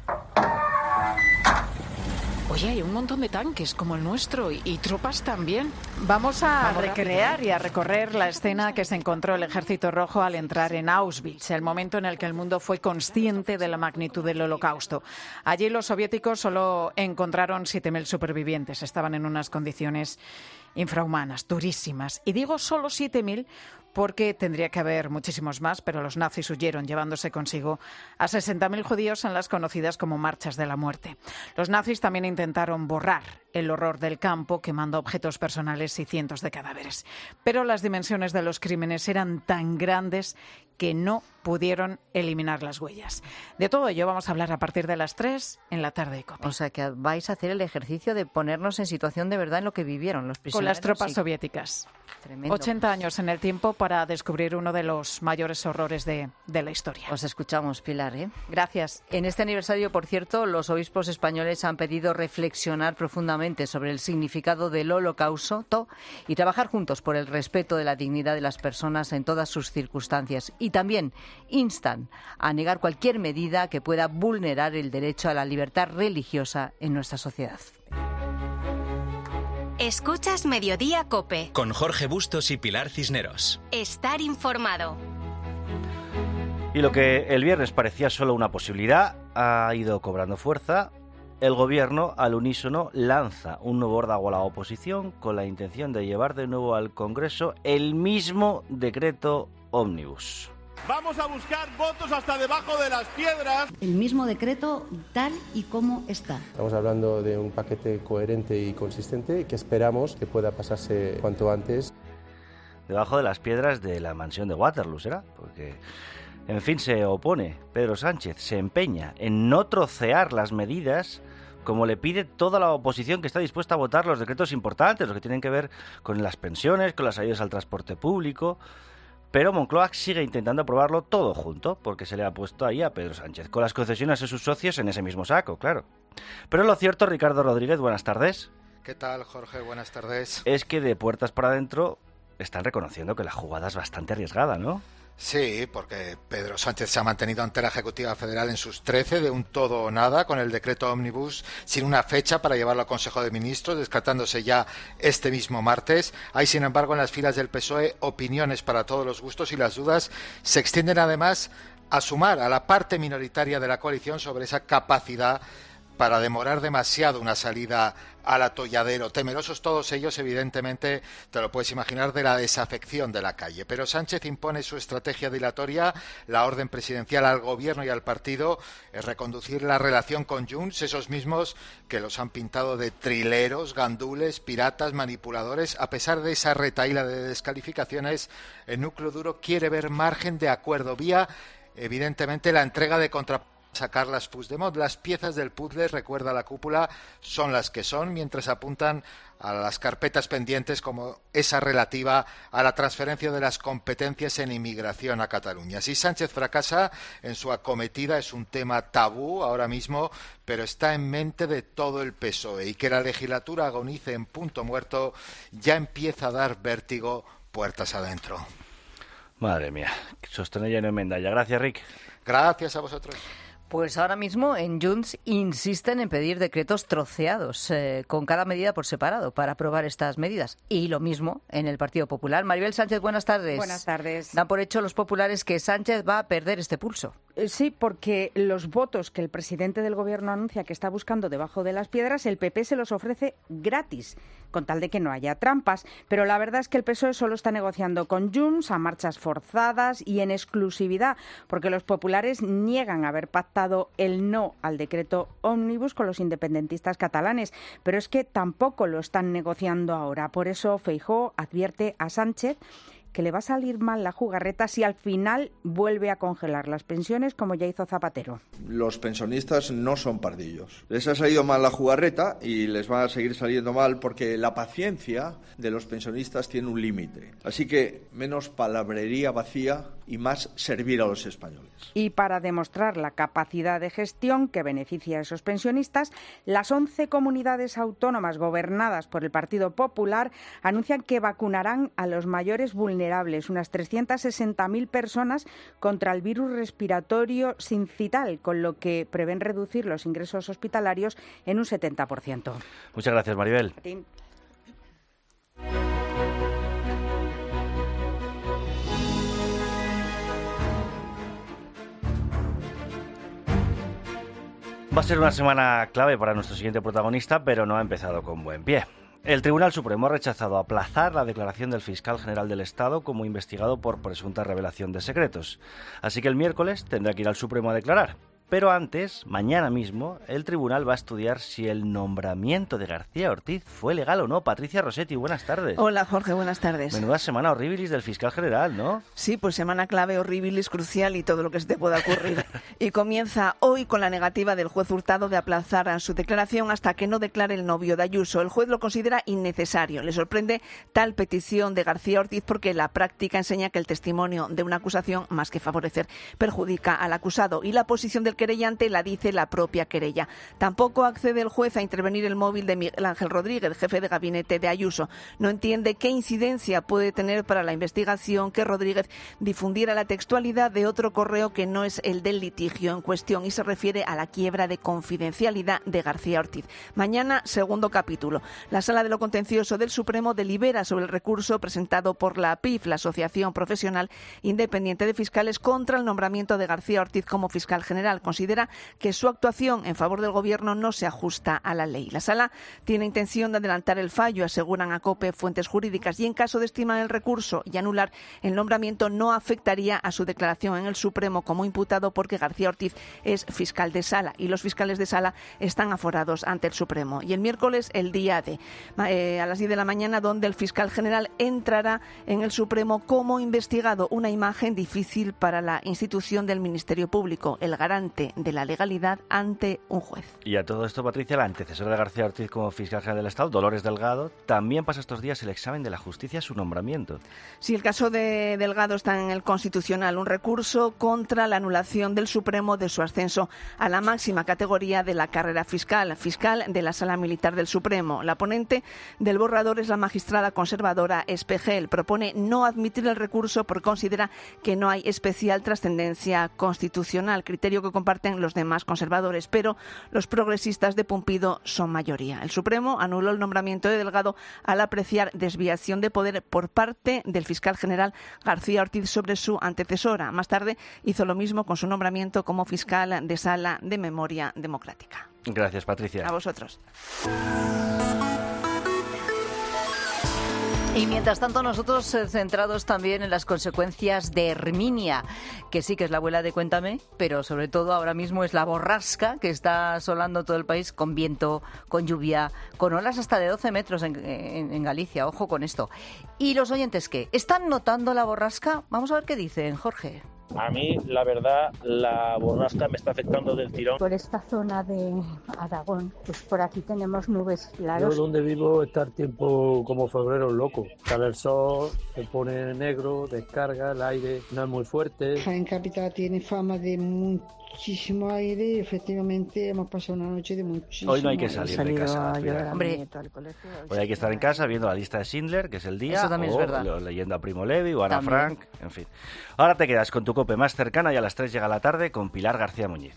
Speaker 8: Oye, hay un montón de tanques como el nuestro y, y tropas también. Vamos a Vamos recrear rápido. y a recorrer la escena que se encontró el Ejército Rojo al entrar en Auschwitz, el momento en el que el mundo fue consciente de la magnitud del Holocausto. Allí los soviéticos solo encontraron siete mil supervivientes. Estaban en unas condiciones infrahumanas, durísimas. Y digo solo siete mil porque tendría que haber muchísimos más, pero los nazis huyeron, llevándose consigo a sesenta mil judíos en las conocidas como marchas de la muerte. Los nazis también intentaron borrar el horror del campo, quemando objetos personales y cientos de cadáveres. Pero las dimensiones de los crímenes eran tan grandes que no pudieron eliminar las huellas. De todo ello vamos a hablar a partir de las tres en la tarde de COPE.
Speaker 4: O sea, que vais a hacer el ejercicio de ponernos en situación de verdad en lo que vivieron los prisioneros.
Speaker 8: Con las tropas
Speaker 4: y...
Speaker 8: soviéticas.
Speaker 4: Tremendo.
Speaker 8: ochenta años en el tiempo para descubrir uno de los mayores horrores de, de la historia.
Speaker 4: Os escuchamos, Pilar, ¿eh?
Speaker 8: Gracias.
Speaker 4: En este aniversario, por cierto, los obispos españoles han pedido reflexionar profundamente sobre el significado del Holocausto y trabajar juntos por el respeto de la dignidad de las personas en todas sus circunstancias. Y también instan a negar cualquier medida que pueda vulnerar el derecho a la libertad religiosa en nuestra sociedad.
Speaker 3: Escuchas Mediodía COPE.
Speaker 2: Con Jorge Bustos y Pilar Cisneros.
Speaker 3: Estar informado.
Speaker 5: Y lo que el viernes parecía solo una posibilidad ha ido cobrando fuerza. El gobierno, al unísono, lanza un nuevo órdago a la oposición con la intención de llevar de nuevo al Congreso el mismo decreto ómnibus.
Speaker 21: Vamos a buscar votos hasta debajo de las piedras.
Speaker 22: El mismo decreto tal y como está.
Speaker 23: Estamos hablando de un paquete coherente y consistente que esperamos que pueda pasarse cuanto antes.
Speaker 5: Debajo de las piedras de la mansión de Waterloo, ¿será? Porque, en fin, se opone. Pedro Sánchez se empeña en no trocear las medidas como le pide toda la oposición que está dispuesta a votar los decretos importantes, los que tienen que ver con las pensiones, con las ayudas al transporte público. Pero Moncloa sigue intentando aprobarlo todo junto, porque se le ha puesto ahí a Pedro Sánchez, con las concesiones de sus socios en ese mismo saco, claro. Pero lo cierto, Ricardo Rodríguez, buenas tardes.
Speaker 24: ¿Qué tal, Jorge? Buenas tardes.
Speaker 5: Es que de puertas para adentro están reconociendo que la jugada es bastante arriesgada, ¿no?
Speaker 24: Sí, porque Pedro Sánchez se ha mantenido ante la Ejecutiva Federal en sus trece de un todo o nada con el decreto ómnibus sin una fecha para llevarlo al Consejo de Ministros, descartándose ya este mismo martes. Hay, sin embargo, en las filas del P S O E opiniones para todos los gustos y las dudas se extienden además a sumar a la parte minoritaria de la coalición sobre esa capacidad para demorar demasiado una salida al atolladero. Temerosos todos ellos, evidentemente, te lo puedes imaginar, de la desafección de la calle. Pero Sánchez impone su estrategia dilatoria. La orden presidencial al gobierno y al partido es reconducir la relación con Junts, esos mismos que los han pintado de trileros, gandules, piratas, manipuladores. A pesar de esa retahíla de descalificaciones, el núcleo duro quiere ver margen de acuerdo vía, evidentemente, la entrega de contrapartidas a Carles Puigdemont. Las piezas del puzzle, recuerda la cúpula, son las que son, mientras apuntan a las carpetas pendientes como esa relativa a la transferencia de las competencias en inmigración a Cataluña. Si Sánchez fracasa en su acometida, es un tema tabú ahora mismo, pero está en mente de todo el P S O E, y que la legislatura agonice en punto muerto ya empieza a dar vértigo puertas adentro.
Speaker 5: Madre mía, sostener ya no enmenda ya. Gracias, Rick.
Speaker 24: Gracias a vosotros.
Speaker 4: Pues ahora mismo en Junts insisten en pedir decretos troceados, eh, con cada medida por separado, para aprobar estas medidas. Y lo mismo en el Partido Popular. Maribel Sánchez, buenas tardes.
Speaker 25: Buenas tardes.
Speaker 4: Dan por hecho los populares que Sánchez va a perder este pulso.
Speaker 25: Sí, porque los votos que el presidente del Gobierno anuncia que está buscando debajo de las piedras, el P P se los ofrece gratis, con tal de que no haya trampas. Pero la verdad es que el P S O E solo está negociando con Junts a marchas forzadas y en exclusividad, porque los populares niegan haber pactado el no al decreto ómnibus con los independentistas catalanes. Pero es que tampoco lo están negociando ahora. Por eso Feijóo advierte a Sánchez que le va a salir mal la jugarreta si al final vuelve a congelar las pensiones como ya hizo Zapatero.
Speaker 26: Los pensionistas no son pardillos. Les ha salido mal la jugarreta y les va a seguir saliendo mal porque la paciencia de los pensionistas tiene un límite. Así que menos palabrería vacía y más servir a los españoles.
Speaker 25: Y para demostrar la capacidad de gestión que beneficia a esos pensionistas, las once comunidades autónomas gobernadas por el Partido Popular anuncian que vacunarán a los mayores vulnerables, unas trescientas sesenta mil personas, contra el virus respiratorio sincital, con lo que prevén reducir los ingresos hospitalarios en un setenta por ciento.
Speaker 5: Muchas gracias, Maribel.
Speaker 25: A ti.
Speaker 5: Va a ser una semana clave para nuestro siguiente protagonista, pero no ha empezado con buen pie. El Tribunal Supremo ha rechazado aplazar la declaración del fiscal general del Estado como investigado por presunta revelación de secretos. Así que el miércoles tendrá que ir al Supremo a declarar. Pero antes, mañana mismo, el tribunal va a estudiar si el nombramiento de García Ortiz fue legal o no. Patricia Rossetti, buenas tardes.
Speaker 27: Hola, Jorge, buenas tardes.
Speaker 5: Menuda semana horribilis del fiscal general, ¿no?
Speaker 27: Sí, pues semana clave, horribilis, crucial y todo lo que se te pueda ocurrir. Y comienza hoy con la negativa del juez Hurtado de aplazar su declaración hasta que no declare el novio de Ayuso. El juez lo considera innecesario. Le sorprende tal petición de García Ortiz porque la práctica enseña que el testimonio de una acusación, más que favorecer, perjudica al acusado. Y la posición del del querellante la dice la propia querella. Tampoco accede el juez a intervenir el móvil de Miguel Ángel Rodríguez, jefe de gabinete de Ayuso. No entiende qué incidencia puede tener para la investigación que Rodríguez difundiera la textualidad de otro correo que no es el del litigio en cuestión y se refiere a la quiebra de confidencialidad de García Ortiz. Mañana, segundo capítulo. La Sala de lo Contencioso del Supremo delibera sobre el recurso presentado por la A P I F, la Asociación Profesional Independiente de Fiscales, contra el nombramiento de García Ortiz como fiscal general. Considera que su actuación en favor del Gobierno no se ajusta a la ley. La Sala tiene intención de adelantar el fallo, aseguran a COPE fuentes jurídicas, y en caso de estimar el recurso y anular el nombramiento no afectaría a su declaración en el Supremo como imputado, porque García Ortiz es fiscal de sala y los fiscales de sala están aforados ante el Supremo. Y el miércoles, el día de eh, a las diez de la mañana, donde el fiscal general entrará en el Supremo como investigado, una imagen difícil para la institución del Ministerio Público, el garante de la legalidad ante un juez.
Speaker 5: Y a todo esto, Patricia, la antecesora de García Ortiz como fiscal general del Estado, Dolores Delgado, también pasa estos días el examen de la justicia a su nombramiento.
Speaker 27: Sí, el caso de Delgado está en el Constitucional, un recurso contra la anulación del Supremo de su ascenso a la máxima categoría de la carrera fiscal, fiscal de la Sala Militar del Supremo. La ponente del borrador es la magistrada conservadora Espejel. Propone no admitir el recurso porque considera que no hay especial trascendencia constitucional, criterio que comparten los demás conservadores, pero los progresistas de Pumpido son mayoría. El Supremo anuló el nombramiento de Delgado al apreciar desviación de poder por parte del fiscal general García Ortiz sobre su antecesora. Más tarde hizo lo mismo con su nombramiento como fiscal de Sala de Memoria Democrática.
Speaker 5: Gracias, Patricia.
Speaker 27: A vosotros.
Speaker 4: Y mientras tanto, nosotros eh, centrados también en las consecuencias de Herminia, que sí que es la abuela de Cuéntame, pero sobre todo ahora mismo es la borrasca que está asolando todo el país, con viento, con lluvia, con olas hasta de doce metros en, en, en Galicia. Ojo con esto. ¿Y los oyentes qué? ¿Están notando la borrasca? Vamos a ver qué dicen, Jorge.
Speaker 1: A mí, la verdad, la borrasca me está afectando del tirón.
Speaker 9: Por esta zona de Aragón, pues por aquí tenemos nubes claras.
Speaker 11: Yo donde vivo está el tiempo como febrero loco. Sale el sol, se pone negro, descarga, el aire no es muy fuerte.
Speaker 12: Jaén Capital tiene fama de muchísimo aire y efectivamente hemos pasado una noche de muchísimo
Speaker 5: aire. Hoy no hay que salir de casa.
Speaker 4: Hombre,
Speaker 5: hoy hay que estar en casa viendo la lista de Schindler, que es el día,
Speaker 4: eso también
Speaker 5: o
Speaker 4: es verdad.
Speaker 5: leyendo a Primo Levi o Ana
Speaker 4: también.
Speaker 5: Frank, en fin. Ahora te quedas con tu COPE más cercana y a las tres llega la tarde con Pilar García Muñiz.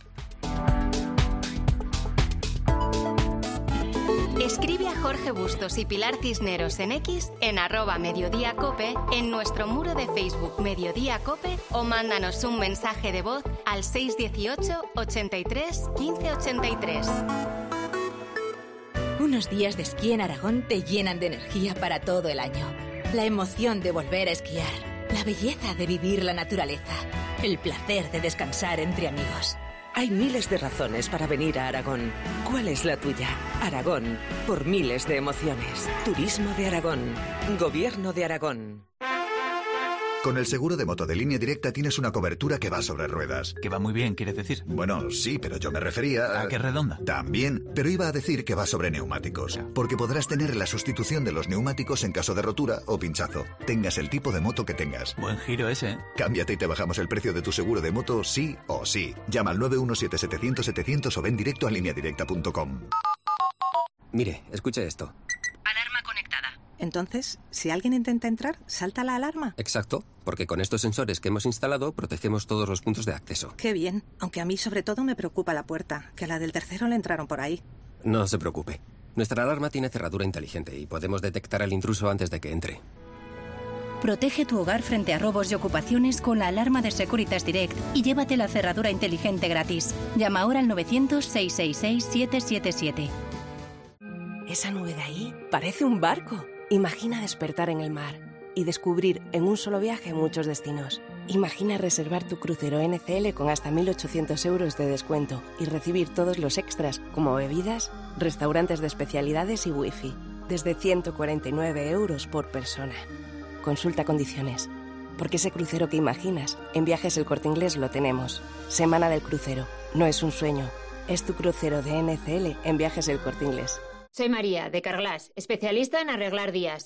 Speaker 3: Escribe a Jorge Bustos y Pilar Cisneros en X, en arroba Mediodía Cope, en nuestro muro de Facebook Mediodía Cope, o mándanos un mensaje de voz al seis dieciocho, ochenta y tres, quince ochenta y tres.
Speaker 13: Unos días de esquí en Aragón te llenan de energía para todo el año. La emoción de volver a esquiar, la belleza de vivir la naturaleza, el placer de descansar entre amigos.
Speaker 14: Hay miles de razones para venir a Aragón. ¿Cuál es la tuya? Aragón, por miles de emociones. Turismo de Aragón. Gobierno de Aragón.
Speaker 16: Con el seguro de moto de Línea Directa tienes una cobertura que va sobre ruedas.
Speaker 28: Que va muy bien, ¿quieres decir?
Speaker 16: Bueno, sí, pero yo me refería a...
Speaker 28: ¿A qué redonda?
Speaker 16: También, pero iba a decir que va sobre neumáticos. Porque podrás tener la sustitución de los neumáticos en caso de rotura o pinchazo. Tengas el tipo de moto que tengas.
Speaker 28: Buen giro ese.
Speaker 16: Cámbiate y te bajamos el precio de tu seguro de moto sí o sí. Llama al nueve uno siete, setecientos, setecientos o ven directo a línea directa punto com.
Speaker 29: Mire, escuche esto.
Speaker 30: Alarma conectada.
Speaker 31: Entonces, si alguien intenta entrar, ¿salta la alarma?
Speaker 29: Exacto, porque con estos sensores que hemos instalado protegemos todos los puntos de acceso.
Speaker 31: Qué bien, aunque a mí sobre todo me preocupa la puerta, que a la del tercero le entraron por ahí.
Speaker 29: No se preocupe. Nuestra alarma tiene cerradura inteligente y podemos detectar al intruso antes de que entre.
Speaker 30: Protege tu hogar frente a robos y ocupaciones con la alarma de Securitas Direct y llévate la cerradura inteligente gratis. Llama ahora al novecientos, seiscientos sesenta y seis, siete siete siete.
Speaker 32: Esa nube de ahí parece un barco. Imagina despertar en el mar y descubrir en un solo viaje muchos destinos. Imagina reservar tu crucero N C L con hasta mil ochocientos euros de descuento y recibir todos los extras como bebidas, restaurantes de especialidades y wifi, desde ciento cuarenta y nueve euros por persona. Consulta condiciones. Porque ese crucero que imaginas, en Viajes El Corte Inglés lo tenemos. Semana del crucero. No es un sueño. Es tu crucero de N C L en Viajes El Corte Inglés.
Speaker 33: Soy María, de Carglass, especialista en arreglar días.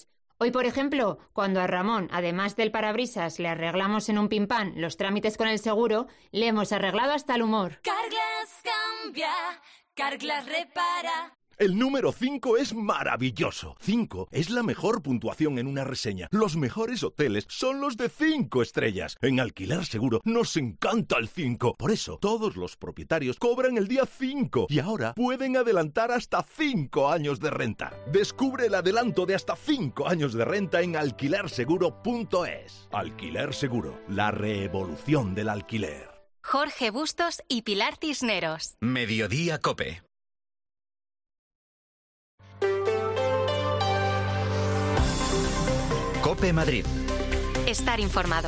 Speaker 2: Hoy, por ejemplo, cuando a Ramón, además del parabrisas, le arreglamos en un pimpán los trámites con el seguro, le hemos arreglado hasta el humor.
Speaker 6: Carglass cambia, Carglass repara.
Speaker 7: El número cinco es maravilloso. cinco es la mejor puntuación en una reseña. Los mejores hoteles son los de cinco estrellas. En Alquiler Seguro nos encanta el cinco. Por eso, todos los propietarios cobran el día cinco y ahora pueden adelantar hasta cinco años de renta. Descubre el adelanto de hasta cinco años de renta en alquiler seguro punto es. Alquiler Seguro, la revolución del alquiler.
Speaker 3: Jorge Bustos y Pilar Cisneros.
Speaker 8: Mediodía COPE. COPE Madrid.
Speaker 3: Estar informado.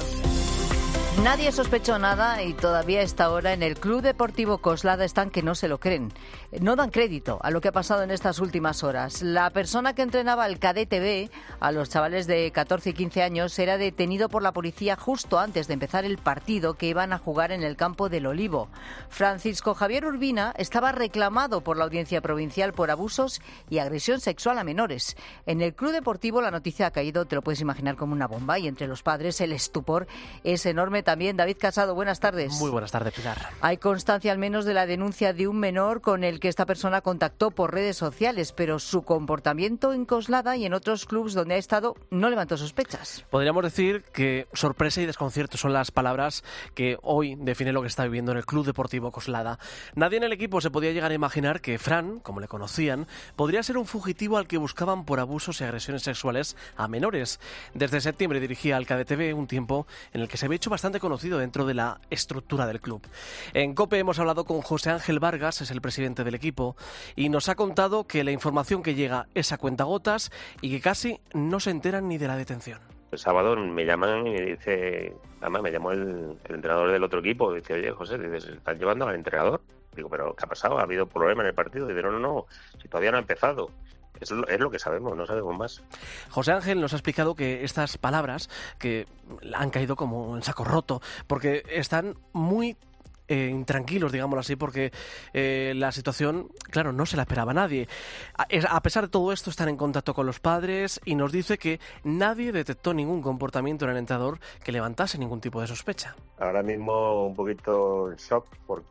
Speaker 4: Nadie sospechó nada y todavía a esta hora en el Club Deportivo Coslada están que no se lo creen. No dan crédito a lo que ha pasado en estas últimas horas. La persona que entrenaba al Cadete B, a los chavales de catorce y quince años, era detenido por la policía justo antes de empezar el partido que iban a jugar en el campo del Olivo. Francisco Javier Urbina estaba reclamado por la Audiencia Provincial por abusos y agresión sexual a menores. En el Club Deportivo la noticia ha caído, te lo puedes imaginar, como una bomba, y entre los padres el estupor es enorme también. David Casado, buenas tardes.
Speaker 10: Muy buenas tardes, Pilar.
Speaker 4: Hay constancia al menos de la denuncia de un menor con el que esta persona contactó por redes sociales, pero su comportamiento en Coslada y en otros clubes donde ha estado no levantó sospechas.
Speaker 10: Podríamos decir que sorpresa y desconcierto son las palabras que hoy definen lo que está viviendo en el Club Deportivo Coslada. Nadie en el equipo se podía llegar a imaginar que Fran, como le conocían, podría ser un fugitivo al que buscaban por abusos y agresiones sexuales a menores. Desde septiembre dirigía al Cadete B, un tiempo en el que se había hecho bastante conocido dentro de la estructura del club. En COPE hemos hablado con José Ángel Vargas, es el presidente del equipo, y nos ha contado que la información que llega es a cuentagotas y que casi no se enteran ni de la detención.
Speaker 15: El sábado me llaman y me dice, además me llamó el, el entrenador del otro equipo, y dice, oye José, dice, ¿se están llevando al entrenador? Digo, ¿pero qué ha pasado? ¿Ha habido problema en el partido? Dice, no, no, no, si todavía no ha empezado. Es lo, es lo que sabemos, no sabemos más.
Speaker 10: José Ángel nos ha explicado que estas palabras que han caído como en saco roto, porque están muy eh, intranquilos, digámoslo así, porque eh, la situación, claro, no se la esperaba nadie. A, a pesar de todo esto, están en contacto con los padres y nos dice que nadie detectó ningún comportamiento en el entrenador que levantase ningún tipo de sospecha.
Speaker 15: Ahora mismo un poquito en shock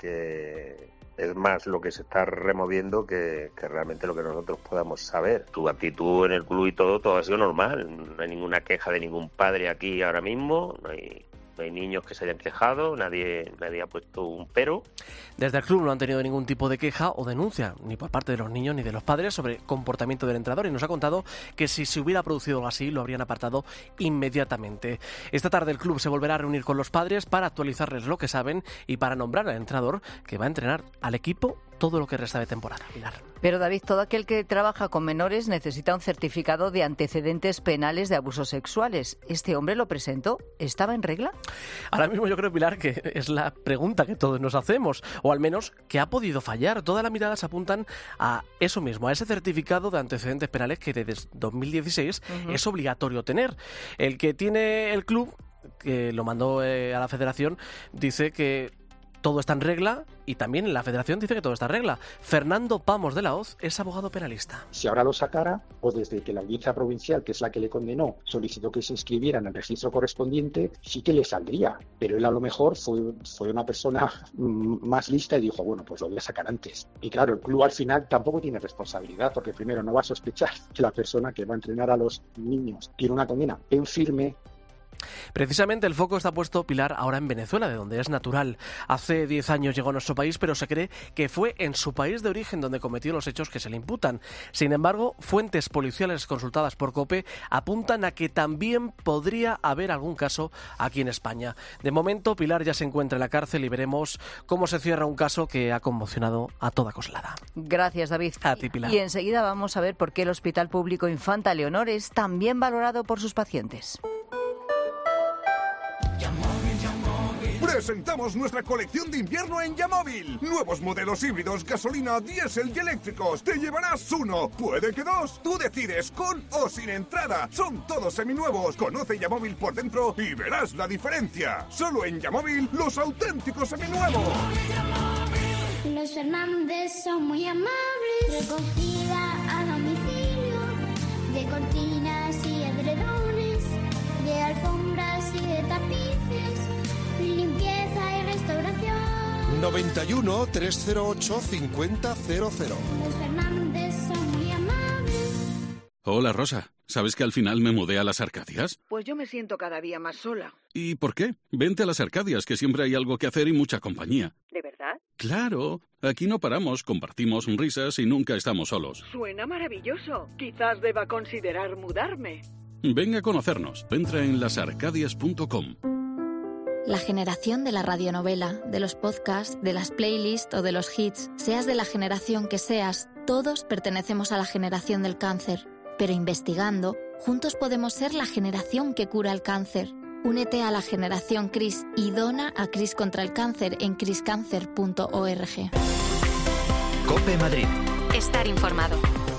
Speaker 15: porque es más lo que se está removiendo que, que realmente lo que nosotros podamos saber. Tu actitud en el club y todo, todo ha sido normal. No hay ninguna queja de ningún padre aquí ahora mismo, no hay, no hay niños que se hayan quejado, nadie, nadie ha puesto un pero.
Speaker 10: Desde el club no han tenido ningún tipo de queja o denuncia, ni por parte de los niños ni de los padres, sobre comportamiento del entrenador, y nos ha contado que si se hubiera producido algo así, lo habrían apartado inmediatamente. Esta tarde el club se volverá a reunir con los padres para actualizarles lo que saben y para nombrar al entrenador que va a entrenar al equipo todo lo que resta de temporada. Pilar.
Speaker 4: Pero David, todo aquel que trabaja con menores necesita un certificado de antecedentes penales de abusos sexuales. ¿Este hombre lo presentó? ¿Estaba en regla?
Speaker 10: Ahora mismo yo creo, Pilar, que es la pregunta que todos nos hacemos, o al menos que ha podido fallar. Todas las miradas apuntan a eso mismo, a ese certificado de antecedentes penales que desde dos mil dieciséis uh-huh. es obligatorio tener. El que tiene el club, que lo mandó eh, a la federación, dice que todo está en regla, y también la Federación dice que todo está en regla. Fernando Pamos de la Hoz es abogado penalista.
Speaker 17: Si ahora lo sacara, o desde que la Audiencia Provincial, que es la que le condenó, solicitó que se inscribiera en el registro correspondiente, sí que le saldría. Pero él a lo mejor fue, fue una persona más lista y dijo, bueno, pues lo voy a sacar antes. Y claro, el club al final tampoco tiene responsabilidad, porque primero no va a sospechar que la persona que va a entrenar a los niños tiene una condena en firme.
Speaker 10: Precisamente el foco está puesto, Pilar, ahora en Venezuela, de donde es natural. Hace diez años llegó a nuestro país, pero se cree que fue en su país de origen donde cometió los hechos que se le imputan. Sin embargo, fuentes policiales consultadas por COPE apuntan a que también podría haber algún caso aquí en España. De momento, Pilar ya se encuentra en la cárcel y veremos cómo se cierra un caso que ha conmocionado a toda Coslada.
Speaker 4: Gracias, David.
Speaker 10: A ti, Pilar.
Speaker 4: Y enseguida vamos a ver por qué el Hospital Público Infanta Leonor es tan bien valorado por sus pacientes.
Speaker 18: Presentamos nuestra colección de invierno en Yamóvil. Nuevos modelos híbridos, gasolina, diésel y eléctricos. Te llevarás uno, puede que dos. Tú decides, con o sin entrada. Son todos seminuevos. Conoce Yamóvil por dentro y verás la diferencia. Solo en Yamóvil, los auténticos seminuevos.
Speaker 19: Los Fernández son muy amables. Recogida a domicilio de cortinas y edredones. alfombras y de tapices, limpieza y restauración.
Speaker 1: noventa y uno, trescientos ocho, cincuenta cero cero.
Speaker 19: Los Fernández son muy amables.
Speaker 9: Hola, Rosa. ¿Sabes que al final me mudé a las Arcadias?
Speaker 11: Pues yo me siento cada día más sola.
Speaker 9: ¿Y por qué? Vente a las Arcadias, que siempre hay algo que hacer y mucha compañía.
Speaker 11: ¿De verdad?
Speaker 9: Claro. Aquí no paramos, compartimos risas y nunca estamos solos.
Speaker 11: Suena maravilloso. Quizás deba considerar mudarme.
Speaker 9: Venga a conocernos. Entra en las arcadias punto com.
Speaker 20: La generación de la radionovela, de los podcasts, de las playlists o de los hits, seas de la generación que seas, todos pertenecemos a la generación del cáncer. Pero investigando, juntos podemos ser la generación que cura el cáncer. Únete a la generación CRIS y dona a CRIS contra el cáncer en cris cáncer punto org.
Speaker 8: COPE Madrid.
Speaker 3: Estar informado.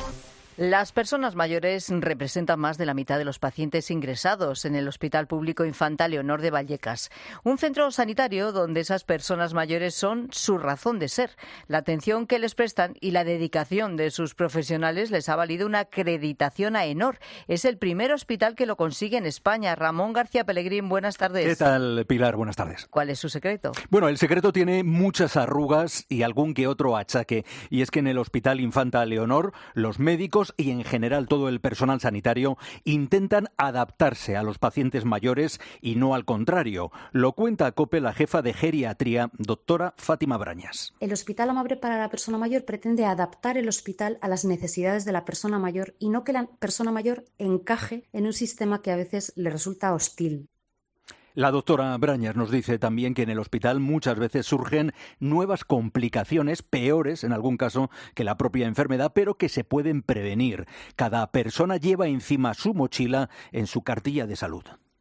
Speaker 4: Las personas mayores representan más de la mitad de los pacientes ingresados en el Hospital Público Infanta Leonor de Vallecas, un centro sanitario donde esas personas mayores son su razón de ser. La atención que les prestan y la dedicación de sus profesionales les ha valido una acreditación a ENOR. Es el primer hospital que lo consigue en España. Ramón García Pellegrín, buenas tardes.
Speaker 21: ¿Qué tal, Pilar? Buenas tardes.
Speaker 4: ¿Cuál es su secreto?
Speaker 21: Bueno, el secreto tiene muchas arrugas y algún que otro achaque. Y es que en el Hospital Infanta Leonor, los médicos y en general todo el personal sanitario intentan adaptarse a los pacientes mayores y no al contrario. Lo cuenta a COPE la jefa de geriatría, doctora Fátima Brañas.
Speaker 22: El Hospital Amable para la Persona Mayor pretende adaptar el hospital a las necesidades de la persona mayor y no que la persona mayor encaje en un sistema que a veces le resulta hostil.
Speaker 21: La doctora Brañas nos dice también que en el hospital muchas veces surgen nuevas complicaciones, peores en algún caso que la propia enfermedad, pero que se pueden prevenir. Cada persona lleva encima su mochila en su cartilla de salud.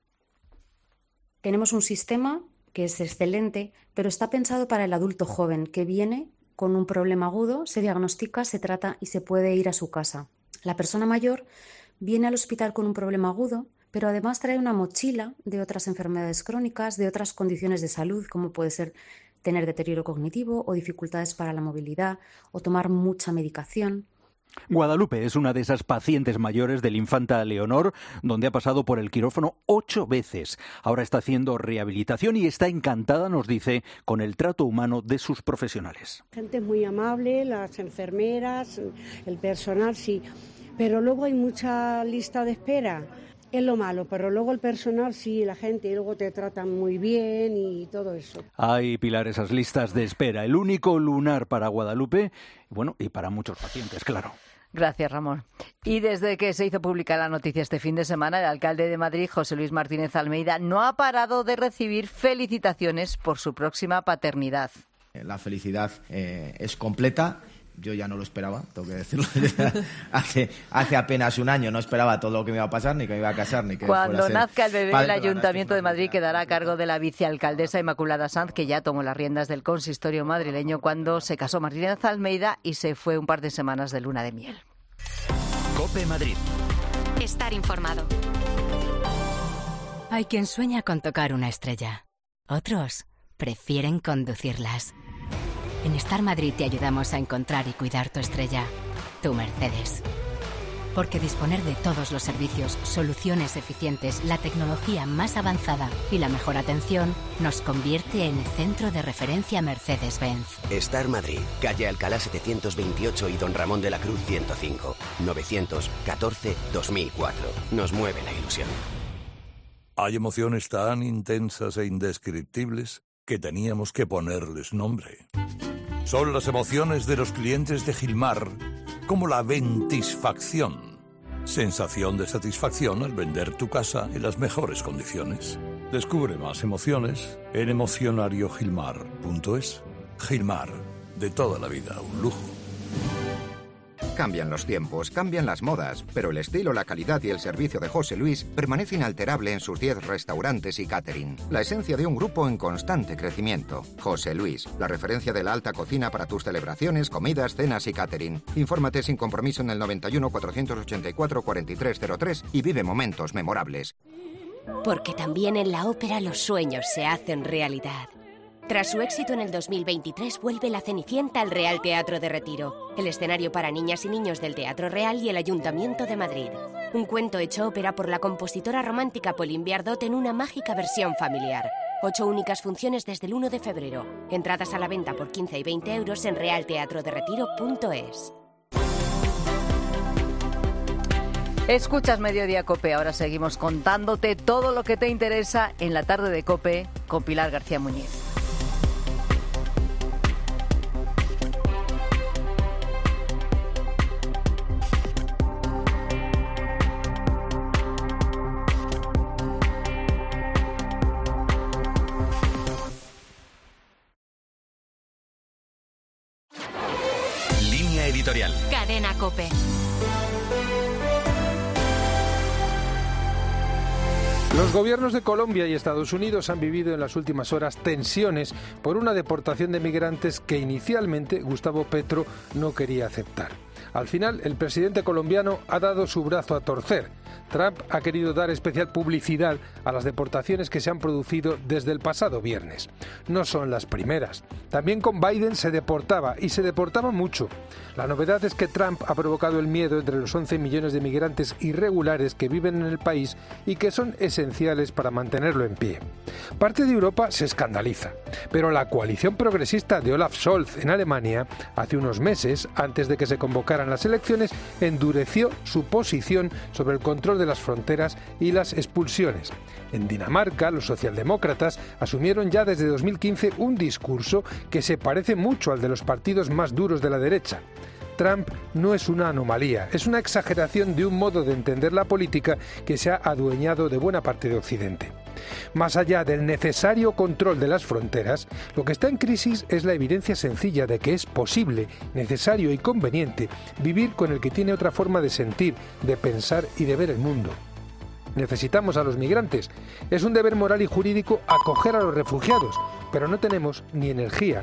Speaker 22: Tenemos un sistema que es excelente, pero está pensado para el adulto joven que viene con un problema agudo, se diagnostica, se trata y se puede ir a su casa. La persona mayor viene al hospital con un problema agudo, pero además trae una mochila de otras enfermedades crónicas, de otras condiciones de salud, como puede ser tener deterioro cognitivo o dificultades para la movilidad o tomar mucha medicación.
Speaker 21: Guadalupe es una de esas pacientes mayores del Infanta Leonor, donde ha pasado por el quirófano ocho veces. Ahora está haciendo rehabilitación y está encantada, nos dice, con el trato humano de sus profesionales.
Speaker 23: Gente muy amable, las enfermeras, el personal, sí, pero luego hay mucha lista de espera. Es lo malo, pero luego el personal sí, la gente, y luego te tratan muy bien y todo eso.
Speaker 21: Ay, Pilar, esas listas de espera. El único lunar para Guadalupe, bueno, y para muchos pacientes, claro.
Speaker 4: Gracias, Ramón. Y desde que se hizo pública la noticia este fin de semana, el alcalde de Madrid, José Luis Martínez Almeida, no ha parado de recibir felicitaciones por su próxima paternidad.
Speaker 24: La felicidad eh, es completa. Yo ya no lo esperaba, tengo que decirlo. hace, hace apenas un año no esperaba todo lo que me iba a pasar, ni que me iba a casar, ni que
Speaker 4: Cuando
Speaker 24: fuera a ser
Speaker 4: nazca el bebé,
Speaker 24: padre,
Speaker 4: el Ayuntamiento de Madrid quedará a cargo de la vicealcaldesa Inmaculada Sanz, que ya tomó las riendas del consistorio madrileño cuando se casó Martínez Almeida y se fue un par de semanas de luna de miel.
Speaker 8: COPE Madrid.
Speaker 3: Estar informado.
Speaker 13: Hay quien sueña con tocar una estrella. Otros prefieren conducirlas. En Star Madrid te ayudamos a encontrar y cuidar tu estrella, tu Mercedes. Porque disponer de todos los servicios, soluciones eficientes, la tecnología más avanzada y la mejor atención nos convierte en centro de referencia Mercedes-Benz.
Speaker 25: Star Madrid, calle Alcalá setecientos veintiocho y Don Ramón de la Cruz ciento cinco, novecientos catorce dos mil cuatro. Nos mueve la ilusión.
Speaker 26: Hay emociones tan intensas e indescriptibles que teníamos que ponerles nombre. Son las emociones de los clientes de Gilmar, como la ventisfacción. Sensación de satisfacción al vender tu casa en las mejores condiciones. Descubre más emociones en emocionario gilmar punto es. Gilmar, de toda la vida, un lujo.
Speaker 27: Cambian los tiempos, cambian las modas, pero el estilo, la calidad y el servicio de José Luis permanece inalterable en sus diez restaurantes y catering. La esencia de un grupo en constante crecimiento. José Luis, la referencia de la alta cocina para tus celebraciones, comidas, cenas y catering. Infórmate sin compromiso en el noventa y uno, cuatrocientos ochenta y cuatro, cuarenta y tres cero tres y vive momentos memorables.
Speaker 28: Porque también en la ópera los sueños se hacen realidad. Tras su éxito en el dos mil veintitrés, vuelve La Cenicienta al Real Teatro de Retiro, el escenario para niñas y niños del Teatro Real y el Ayuntamiento de Madrid. Un cuento hecho ópera por la compositora romántica Pauline Viardot en una mágica versión familiar. Ocho únicas funciones desde el uno de febrero. Entradas a la venta por quince y veinte euros en real teatro de retiro punto es.
Speaker 4: Escuchas Mediodía Cope, ahora seguimos contándote todo lo que te interesa en la tarde de Cope con Pilar García Muñiz.
Speaker 8: Línea editorial.
Speaker 3: Cadena Cope.
Speaker 2: Los gobiernos de Colombia y Estados Unidos han vivido en las últimas horas tensiones por una deportación de migrantes que inicialmente Gustavo Petro no quería aceptar. Al final, el presidente colombiano ha dado su brazo a torcer. Trump ha querido dar especial publicidad a las deportaciones que se han producido desde el pasado viernes. No son las primeras. También con Biden se deportaba, y se deportaba mucho. La novedad es que Trump ha provocado el miedo entre los once millones de migrantes irregulares que viven en el país y que son esenciales para mantenerlo en pie. Parte de Europa se escandaliza, pero la coalición progresista de Olaf Scholz en Alemania, hace unos meses, antes de que se convocaran las elecciones, endureció su posición sobre el control de las fronteras y las expulsiones. En Dinamarca, los socialdemócratas asumieron ya desde dos mil quince un discurso que se parece mucho al de los partidos más duros de la derecha. Trump no es una anomalía, es una exageración de un modo de entender la política que se ha adueñado de buena parte de Occidente. Más allá del necesario control de las fronteras, lo que está en crisis es la evidencia sencilla de que es posible, necesario y conveniente vivir con el que tiene otra forma de sentir, de pensar y de ver el mundo. Necesitamos a los migrantes. Es un deber moral y jurídico acoger a los refugiados, pero no tenemos ni energía